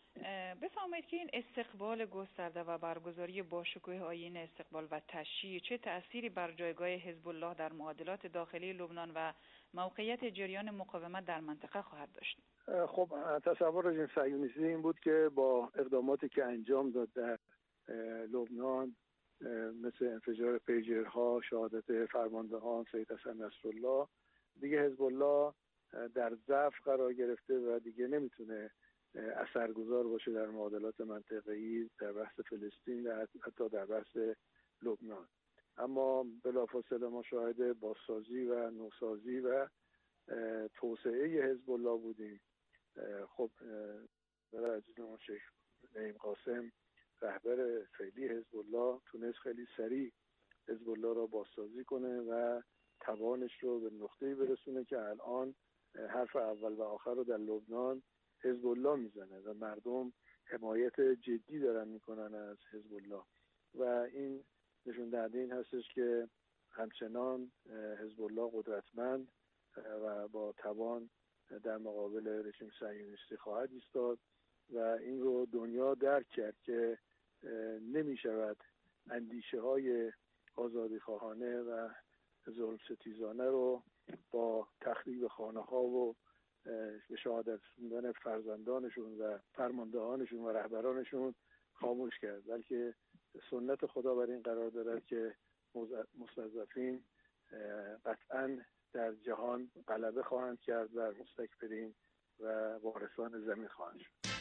بفرمایید که این استقبال گسترده و برگزاری باشکوه آیین استقبال و تشییع چه تأثیری بر جایگاه حزب الله در معادلات داخلی لبنان و موقعیت جریان مقاومت در منطقه خواهد داشت؟ خب تصور رژیم صهیونیستی این بود که با اقداماتی که انجام داد در لبنان مثل انفجار پیجرها، شهادت فرماندهان سید حسن نصرالله، دیگه حزب الله در ضعف قرار گرفته و دیگه نمیتونه اثرگذار باشه در معادلات منطقه‌ای، در بحث فلسطین و حتی در بحث لبنان. اما بلافاصله ما شاهد بازسازی و نوسازی و توسعه حزب الله بودیم. خب برای عزیزمون شیخ نعیم قاسم رهبر فعلی حزب الله تونست خیلی سریع حزب الله را بازسازی کنه و توانش رو به نقطه‌ای برسونه که الان حرف اول و آخر رو در لبنان حزب الله میزنه و مردم حمایت جدی دارن میکنن از حزب الله و این نشون دهنده این هستش که همچنان حزب الله قدرتمند و با توان در مقابل رژیم صهیونیستی خواهد ایستاد و این رو دنیا درک کرد که نمی شود اندیشه های آزادی خواهانه و ظلم ستیزانه رو با تخریب خانه ها و به شهادت رسوندن فرزندانشون و فرماندهانشون و رهبرانشون خاموش کرد، بلکه سنت خدا بر این قرار دارد که مستضعفین قطعاً در جهان غلبه خواهند کرد و مستکبرین و وارثان زمین خواهند شد.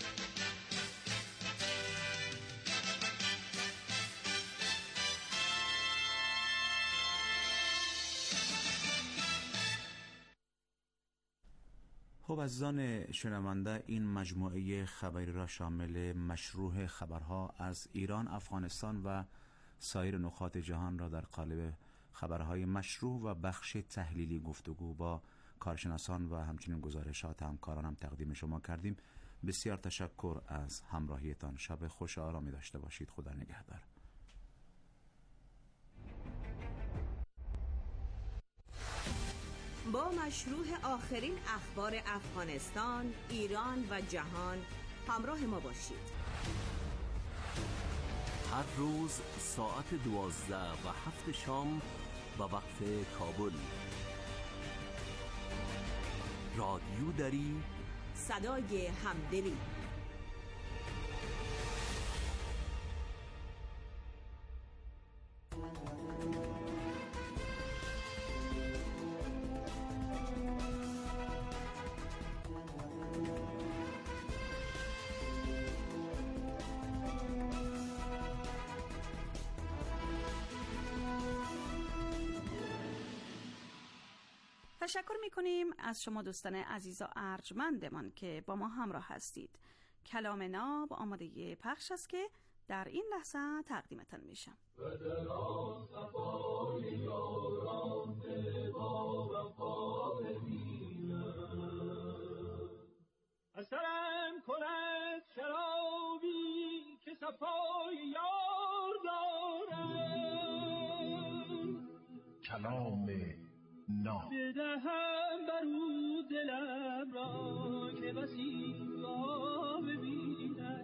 خب عزیزان شنونده، این مجموعه خبری را شامل مشروح خبرها از ایران، افغانستان و سایر نقاط جهان را در قالب خبرهای مشروع و بخش تحلیلی گفتگو با کارشناسان و همچنین گزارشات همکاران هم تقدیم شما کردیم. بسیار تشکر از همراهیتان. شب خوش و آرامی داشته باشید. خدا نگهدار. با مشروح آخرین اخبار افغانستان، ایران و جهان همراه ما باشید. هر روز ساعت دوازده و هفت شام و وقت کابل. رادیو دری، صدای همدلی. تشکر میکنیم از شما دوستان عزیز و ارجمندمان که با ما همراه هستید. کلام ناب آماده پخش است که در این لحظه تقدیمتان میشم. اثرم کند شرابی که صفای یار دارم، کلام ناب بدهم برو دلم را که بسی را ببینم،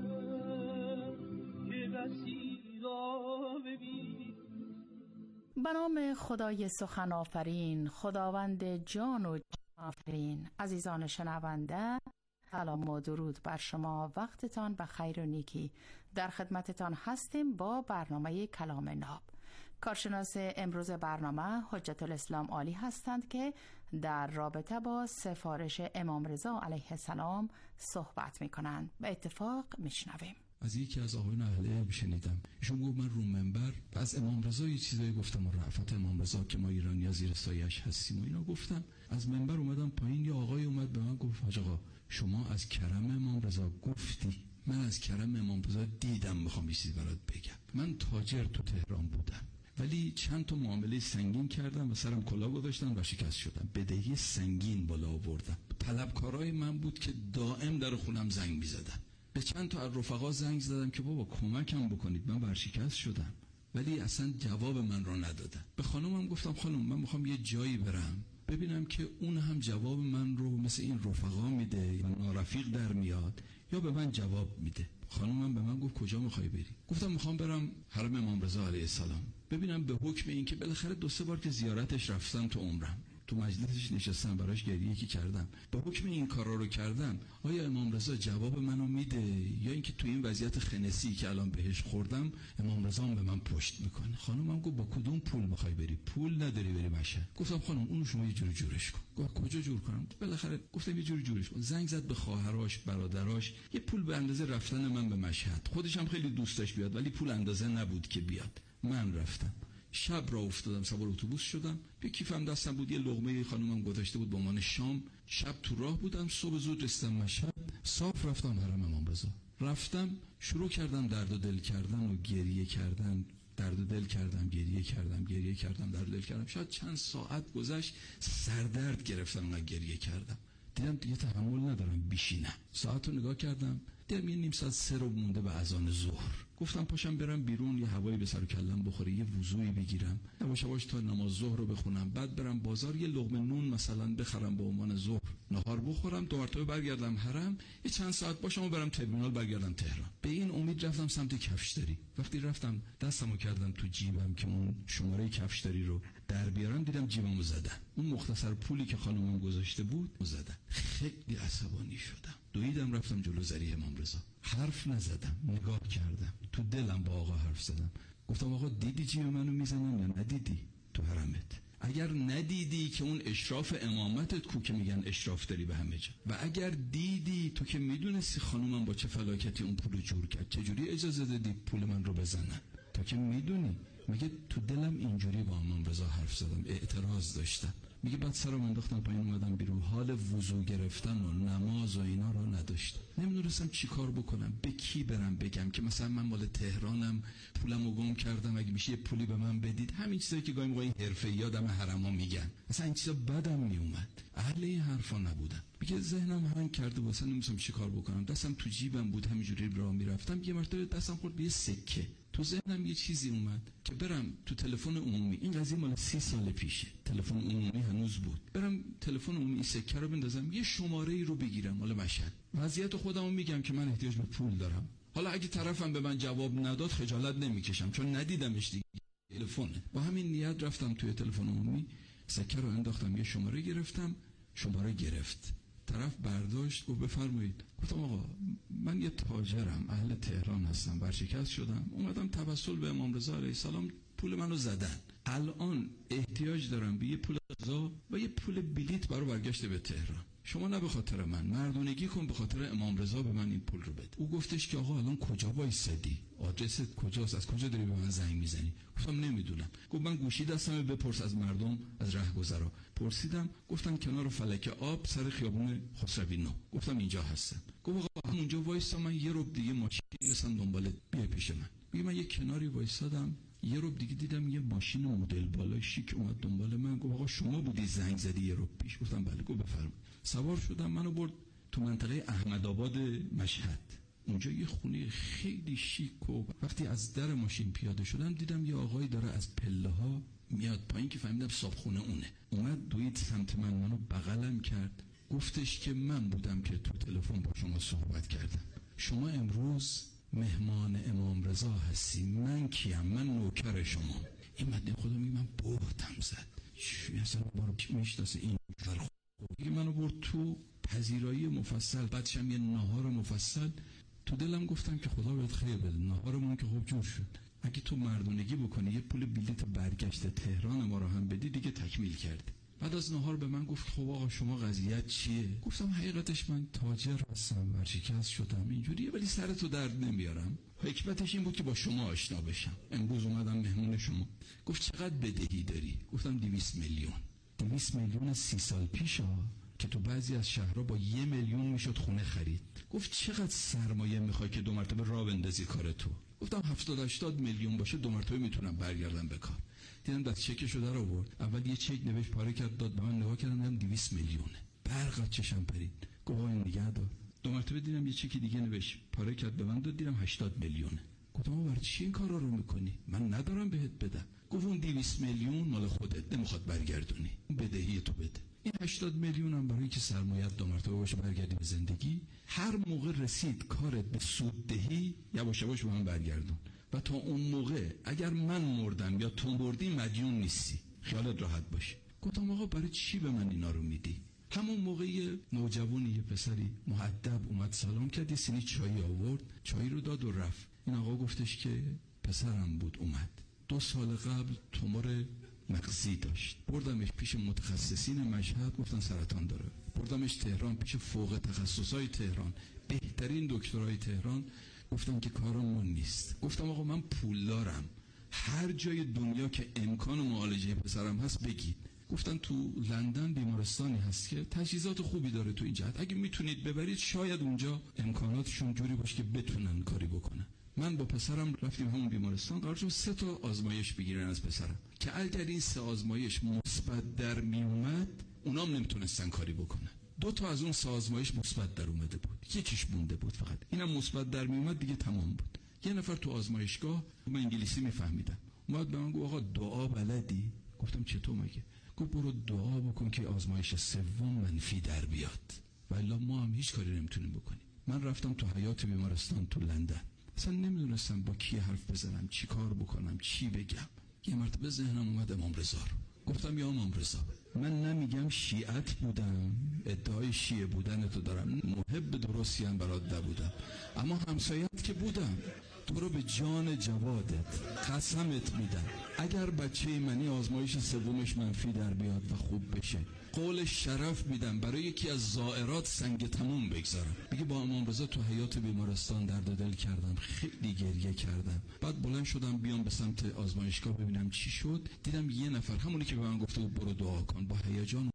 که بسی را ببینم. به نام خدای سخن آفرین، خداوند جان و آفرین. عزیزان شنونده، سلام و درود بر شما. وقتتان به خیر و نیکی. در خدمتتان هستیم با برنامه کلام ناب. کارشناس امروز برنامه حجت الاسلام عالی هستند که در رابطه با سفارش امام رضا علیه السلام صحبت می کنند. به اتفاق می شنویم. از یکی از آقایون اهل علم شنیدم، ایشون گفت من رو منبر از امام رضا یه چیزایی گفتم و رأفت امام رضا که ما ایرانی‌ها زیر سایه‌اش هستیم و اینا گفتم. از منبر اومدم پایین، یه آقای اومد به من گفت حاج آقا شما از کرم امام رضا گفتی، من از کرم امام رضا دیدم، میخوام یه چیزی برات بگم. من تاجر تو تهران بودم ولی چند تا معامله سنگین کردم و سرم کلاه گذاشتم و شکست شدم. بدهی سنگین بالا آوردم. طلبکارای من بود که دائم در خونم زنگ می‌زدن. به چند تا از رفقا زنگ زدم که بابا کمکم بکنید، من ورشکست شدم، ولی اصلا جواب من رو ندادن. به خانومم گفتم خانم من میخوام یه جایی برم ببینم که اون هم جواب من رو مثل این رفقا میده یا نارفیق در میاد یا به من جواب میده. خانومم به من گفت کجا میخوای بری؟ گفتم میخوام برم حرم امام رضا علیه السلام ببینم به حکم این که بالاخره دو سه بار که زیارتش رفتم تو عمرم، تو مجلسش نشستم، براش گریه کی کردم، به حکم این کارا رو کردم، آیا امام رضا جواب منو میده یا اینکه تو این وضعیت خنسی که الان بهش خوردم امام رضا به من پشت میکنه؟ خانومم گفت با کدوم پول میخوای بری؟ پول نداری بری مشهد؟ گفتم خانم اونو شما یه جوری جورش کن. گفت کجا جور کنم؟ بالاخره گفتم یه جوری جورش کن. زنگ زد به خواهراش، برادراش، یه پول به اندازه رفتن من به مشهد. خودش هم خیلی دوست داشت بیاد ولی پول اندازه نبود که بیاد. من رفتم، شب را افتادم، سوار اتوبوس شدم، یه کیفم دستم بود، یه لقمه خانومم گذاشته بود به عنوان شام. شب تو راه بودم، صبح زود رسیدم مشهد، صاف رفتم حرم امام رضا. رفتم شروع کردم درد و دل کردن و گریه کردن، درد و دل کردم، گریه کردم، گریه کردم، درد و دل کردم. شاید چند ساعت گذشت، سردرد گرفتم و گریه کردم. دیدم دیگه تحمل ندارم بشینم. ساعت رو نگاه کردم، دیدم یه نیم ساعت سه رو مونده به اذان ظهر. گفتم پاشم برم بیرون، یه هوایی به سر و کلم بخوره، یه وضوئی بگیرم، یواش یواش تا نماز ظهر رو بخونم، بعد برم بازار یه لقمه نون مثلا بخرم به عنوان ظهر، نهار بخورم، دو مرتبه برگردم حرم، یه چند ساعت باشم و برم ترمینال برگردم تهران. به این امید رفتم سمت کفشداری. وقتی رفتم دستمو کردم تو جیبم که اون شماره کفشداری رو در بیارم، دیدم جیبمو زدن. اون مختصر پولی که خانومم گذاشته بود زدن. خیلی عصبانی شدم، دویدم رفتم جلو زری امام رضا. حرف نزدم، نگاه کردم، تو دلم با آقا حرف زدم. گفتم آقا دیدی جیب منو میزنن یا ندیدی تو حرمت؟ اگر ندیدی که اون اشراف امامتت کو که میگن اشراف داری به همه جا، و اگر دیدی تو که میدونستی خانومم با چه فلاکتی اون پولو جور کرد، چجوری اجازه دادی پول من رو بزنن؟ تا که میدونی. میگه تو دلم اینجوری با امام رضا حرف زدم، اعتراض داشتم. میگه بعد سرم انداختم پایین، اومدم بیرون، حال وضو گرفتن و نماز و اینا رو نداشتم. نمیدونستم چی کار بکنم، به کی برم بگم که مثلا من مال تهرانم، پولمو گم کردم، اگه میشه یه پولی به من بدید. همین چیزایی که گاهی موقع حرفه‌ای آدم حرما میگن، مثلا این چیزا بدم میومد، اهل این حرفا نبودم. میگه ذهنم هنگ کرده، واسه نمی‌دونستم چی کار بکنم. دستم تو جیبم بود، همینجوری راه میرفتم، یه مرتبه دستم خورد به یه سکه. تو ذهنم یه چیزی اومد که برم تو تلفن عمومی، این قضیه مال سی سال پیشه، تلفن عمومی هنوز بود، برم تلفن عمومی این سکه رو بندازم، یه شماره ای رو بگیرم مال مشهد، وضعیت خودمو میگم که من احتیاج به پول دارم. حالا اگه طرفم به من جواب نداد خجالت نمیکشم چون ندیدمش دیگه، تلفنه. با همین نیت رفتم توی تلفن عمومی، سکه رو انداختم، یه شماره گرفتم، شماره گرفت، طرف برداشت، گفت بفرمایید. گفتم آقا من یه تاجرم، اهل تهران هستم، ورشکست شدم، اومدم توسل به امام رضا علیه السلام پول منو زدن، الان احتیاج دارم به یه پول غذا و یه پول بلیت برای برگشت به تهران. شما نه به خاطر من، مردونگی کن به خاطر امام رضا به من این پول رو بده. او گفتش که آقا الان کجا وایسادی؟ آدرست کجاست؟ از کجا داری به من زنگ میزنی؟ گفتم نمیدونم. گفت من گوشی دستمه، بپرس از مردم، از رهگذرا. پرسیدم، گفتن کنار فلک آب سر خیابون خسروی نو. گفتم اینجا هستم. گفت آقا همونجا وایسا، من یه ربع دیگه ماشین میرسم دنبالت، بیا پیش من. میگه من یه کناری وایسادم، یه ربع دیگه دیدم یه ماشین مدل بالا شیک اومد دنبال من. گفت آقا شما بودی زنگ زدی یه ربع پیش؟ گفتم بله. گفت بفرمایید. سوار شدم، منو برد تو منطقه احمدآباد مشهد. اونجا یه خونه خیلی شیک و وقتی از در ماشین پیاده شدم دیدم یه آقایی داره از پله ها میاد پایین که فهمیدم صابخونه اونه. اومد دوید سمت من، منو بغلم کرد، گفتش که من بودم که تو تلفن با شما صحبت کردم، شما امروز مهمان امام رضا هستی، من کیم؟ من نوکر شما. این مدن خدا میگه من بردم زد، چی اصلا بارو میشناسه این فرخ. دیگه منو برد تو پذیرایی مفصل، بعدشم یه نهار مفصل. تو دلم گفتم که خدا بهت خیر بده، نهارمون که خوب جور شد، اگه تو مردونگی بکنی یه پول بلیت برگشت تهران ما رو هم بدی دیگه تکمیل کردی. بعد از نهار به من گفت خب آقا شما قضیت چیه؟ گفتم حقیقتش من تاجر هستم، ورشکست شدم اینجوریه ولی سرتو درد نمیارم. حکمتش این بود که با شما آشنا بشم، امروز اومدم مهمون شما. گفت چقدر بدهی داری؟ گفتم دویست میلیون. دویست میلیون سی سال پیش ها که تو بعضی از شهرها با یه میلیون میشد خونه خرید. گفت چقدر سرمایه میخوای که دو مرتبه راه بندازی کار تو؟ گفتم هفتاد هشتاد میلیون باشه دو مرتبه میتونم برگردم به کار. دیدم دست چکشو در آورد، اول یه چک نوشت پاره کرد داد به من، نگاه کردم دیدم دویست میلیونه. برق چشم پرید. گفت این نگه دار. دو مرتبه دیدم یه چکی دیگه نوشت پاره کرد به من داد، دیدم هشتاد میلیونه. گفتم آقا برای چی این کارا رو میکنی؟ من ندارم بهت بدم. گفت اون دویست میلیون مال خودت، نمیخواد برگردونی، بدهی تو بده. این هشتاد میلیون هم برای که سرمایه‌ات دو مرتبه باشه برگردی به زندگی، هر موقع رسید کارت به سوددهی یواش یواش به من برگردون و تا اون موقع اگر من مردم یا تو مردی مدیون نیستی، خیالت راحت باشه. گفتم آقا برای چی به من اینا رو میدی؟ همون موقع نوجوانی یه پسری مؤدب اومد سلام کرد، یه سینی چای آورد، چای رو داد و رفت. این آقا گفتش که پسرم بود اومد، دو سال قبل تومور مغزی داشت، بردمش پیش متخصصین مشهد، گفتن سرطان داره. بردمش تهران پیش فوق تخصصای تهران، بهترین دکترای تهران، گفتن که کارمون نیست. گفتم آقا من پول دارم، هر جای دنیا که امکان معالجه پسرم هست بگید. گفتن تو لندن بیمارستانی هست که تجهیزات خوبی داره تو این جهت، اگه میتونید ببرید شاید اونجا امکاناتشون جوری باشه که بتونن کاری بکنن. من با پسرم رفتیم همون بیمارستان، قرار شد سه تا آزمایش بگیرن از پسرم که اگر این سه آزمایش مثبت در می اومد اونام نمیتونستن کاری بکنن. دو تا از اون سه آزمایش مثبت در اومده بود، یکیش مونده بود فقط، اینم مثبت در می اومد دیگه تمام بود. یه نفر تو آزمایشگاه، من انگلیسی میفهمیدم، اومد به من گفت آقا دعا بلدی؟ گفتم چطور مگه؟ گفت برو دعا بکن که آزمایش سوم منفی در بیاد، والا ما هم هیچ کاری نمیتونیم بکنیم. من رفتم تو حیاط بیمارستان تو لندن، اصلا نمیدونستم با کی حرف بزنم، چی کار بکنم، چی بگم. یه مرتبه ذهنم اومد امام رضا رو. گفتم یا امام رضا، من نمیگم شیعت بودم، ادعای شیعه بودن تو دارم، محب درستی هم برات نبودم، اما همسایت که بودم. تو رو به جان جوادت قسمت میدم اگر بچه منی آزمایش سومش منفی در بیاد و خوب بشه، قول شرف میدم برای یکی از زائرات سنگ تموم بگذارم. بگی با امام رضا تو حیاط بیمارستان درد دل کردم، خیلی گریه کردم. بعد بلند شدم بیام به سمت آزمایشگاه ببینم چی شد. دیدم یه نفر، همونی که به من گفته بود برو دعا کن، با هیجان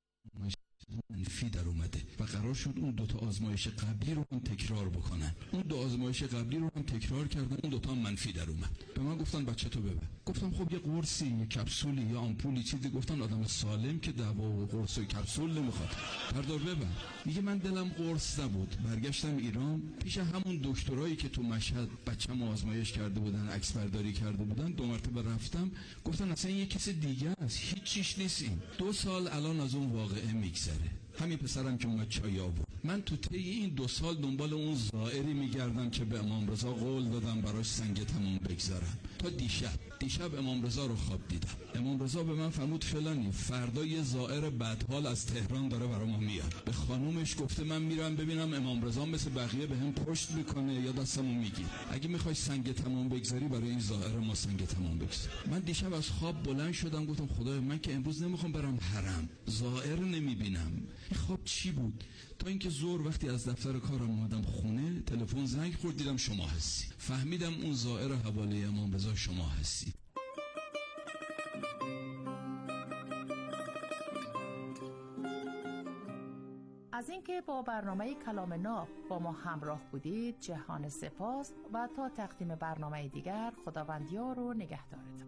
منفی در اومده و قرار شد اون دوتا آزمایش قبلی رو هم تکرار بکنن. اون دو آزمایش قبلی رو هم تکرار کردن، اون دوتا هم منفی در اومد. به من گفتن بچه تو ببر. گفتم خب یه قرصی، یه کپسولی، یا آمپولی چیزی. گفتن آدم سالم که دوا و قرص و کپسول نمیخواد، بردار ببر. میگه من دلم قرص نبود. برگشتم ایران پیش همون دکترایی که تو مشهد بچه‌م آزمایش کرده بودن، عکس برداری کرده بودن، دو مرتبه رفتم، گفتن اصلا یه کس دیگه است، هیچ چیز نیست. این دو سال الان از اون واقعه میگذره. همین پسرم که اومد چای آورد، من تو طی این دو سال دنبال اون زائری میگردم که به امام رضا قول دادم براش سنگ تمام بگذارم. تا دیشب دیشب امام رضا رو خواب دیدم. امام رضا به من فرمود فلانی فردا یه زائر بدحال از تهران داره برای ما میاد. به خانومش گفته من میرم ببینم امام رضا مثل بقیه به هم پشت میکنه یا دستمو میگیر. اگه میخوای سنگ تمام بگذاری برای این زائر ما سنگ تمام بگذار. من دیشب از خواب بلند شدم، گفتم خدای من که امروز نمیخوام برم حرم، زائر نمیبینم. این خواب چی بود؟ تا اینکه ظهر وقتی از دفتر کارم اومدم خونه، تلفن زنگ خورد، دیدم شما هستی. فهمیدم اون زائر حواله امام رضا شما هستی. از اینکه با برنامه کلام ناب با ما همراه بودید جهان سپاس و تا تقدیم برنامه دیگر خداوندیار و نگهدارتون.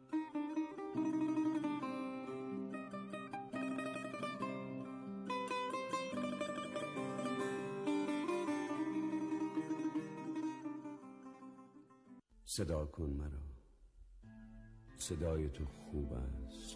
صدا کن مرا، صدای تو خوب است،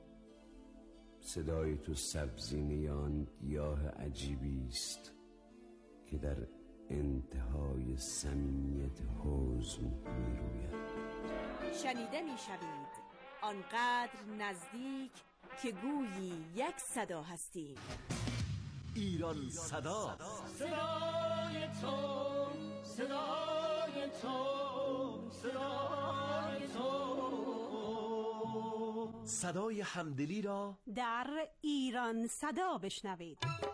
صدای تو سبزینه آن گیاه عجیبی است که در انتهای صمیمیت حزن می روید. شنیده می شوید آنقدر نزدیک که گویی یک صدا هستیم. ایران صدا، صدای تو، صدای تو، صدای تو، صدای همدلی را در ایران صدا بشنوید.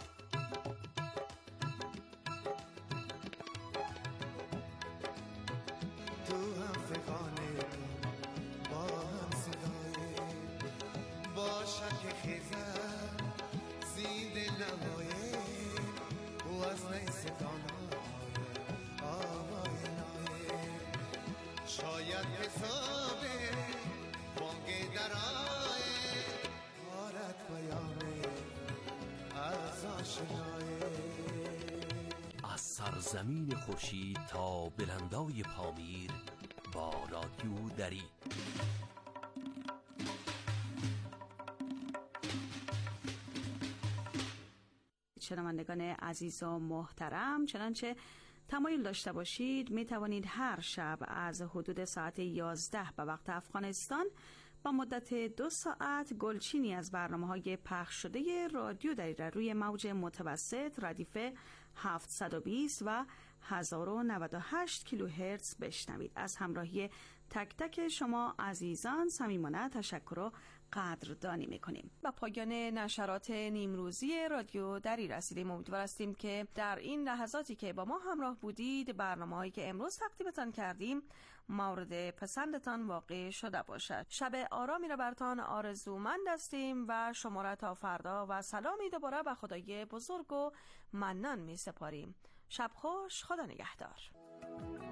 تو هم فقانه با هم صدای با شک خیزن زید نوایه و از نیستانه آوای نایه شاید حسابه بانگ درائه حالت بیانه از آشنایه از سرزمین خورشید تا بلندای پامیر با رادیو دری. شنوندگان عزیز و محترم، چنانچه تمایل داشته باشید می توانید هر شب از حدود ساعت یازده به وقت افغانستان با مدت دو ساعت گلچینی از برنامه‌های پخش شده رادیو دری را روی موج متوسط ردیف هفتصد و بیست و هزار و نود و هشت کیلوهرتز بشنوید. از همراهی تک تک شما عزیزان صمیمانه تشکر و قدردانی میکنیم. با پایان نشرات نیمروزی رادیو دری رسیدیم. امیدوار هستیم که در این لحظاتی که با ما همراه بودید برنامه‌هایی که امروز تقدیمتان کردیم مورد پسندتان واقع شده باشد. شب آرامی را برتان آرزومند هستیم و شما را تا فردا و سلامی دوباره به خدای بزرگ و منان می سپاریم. شب خوش، خدا نگهدار.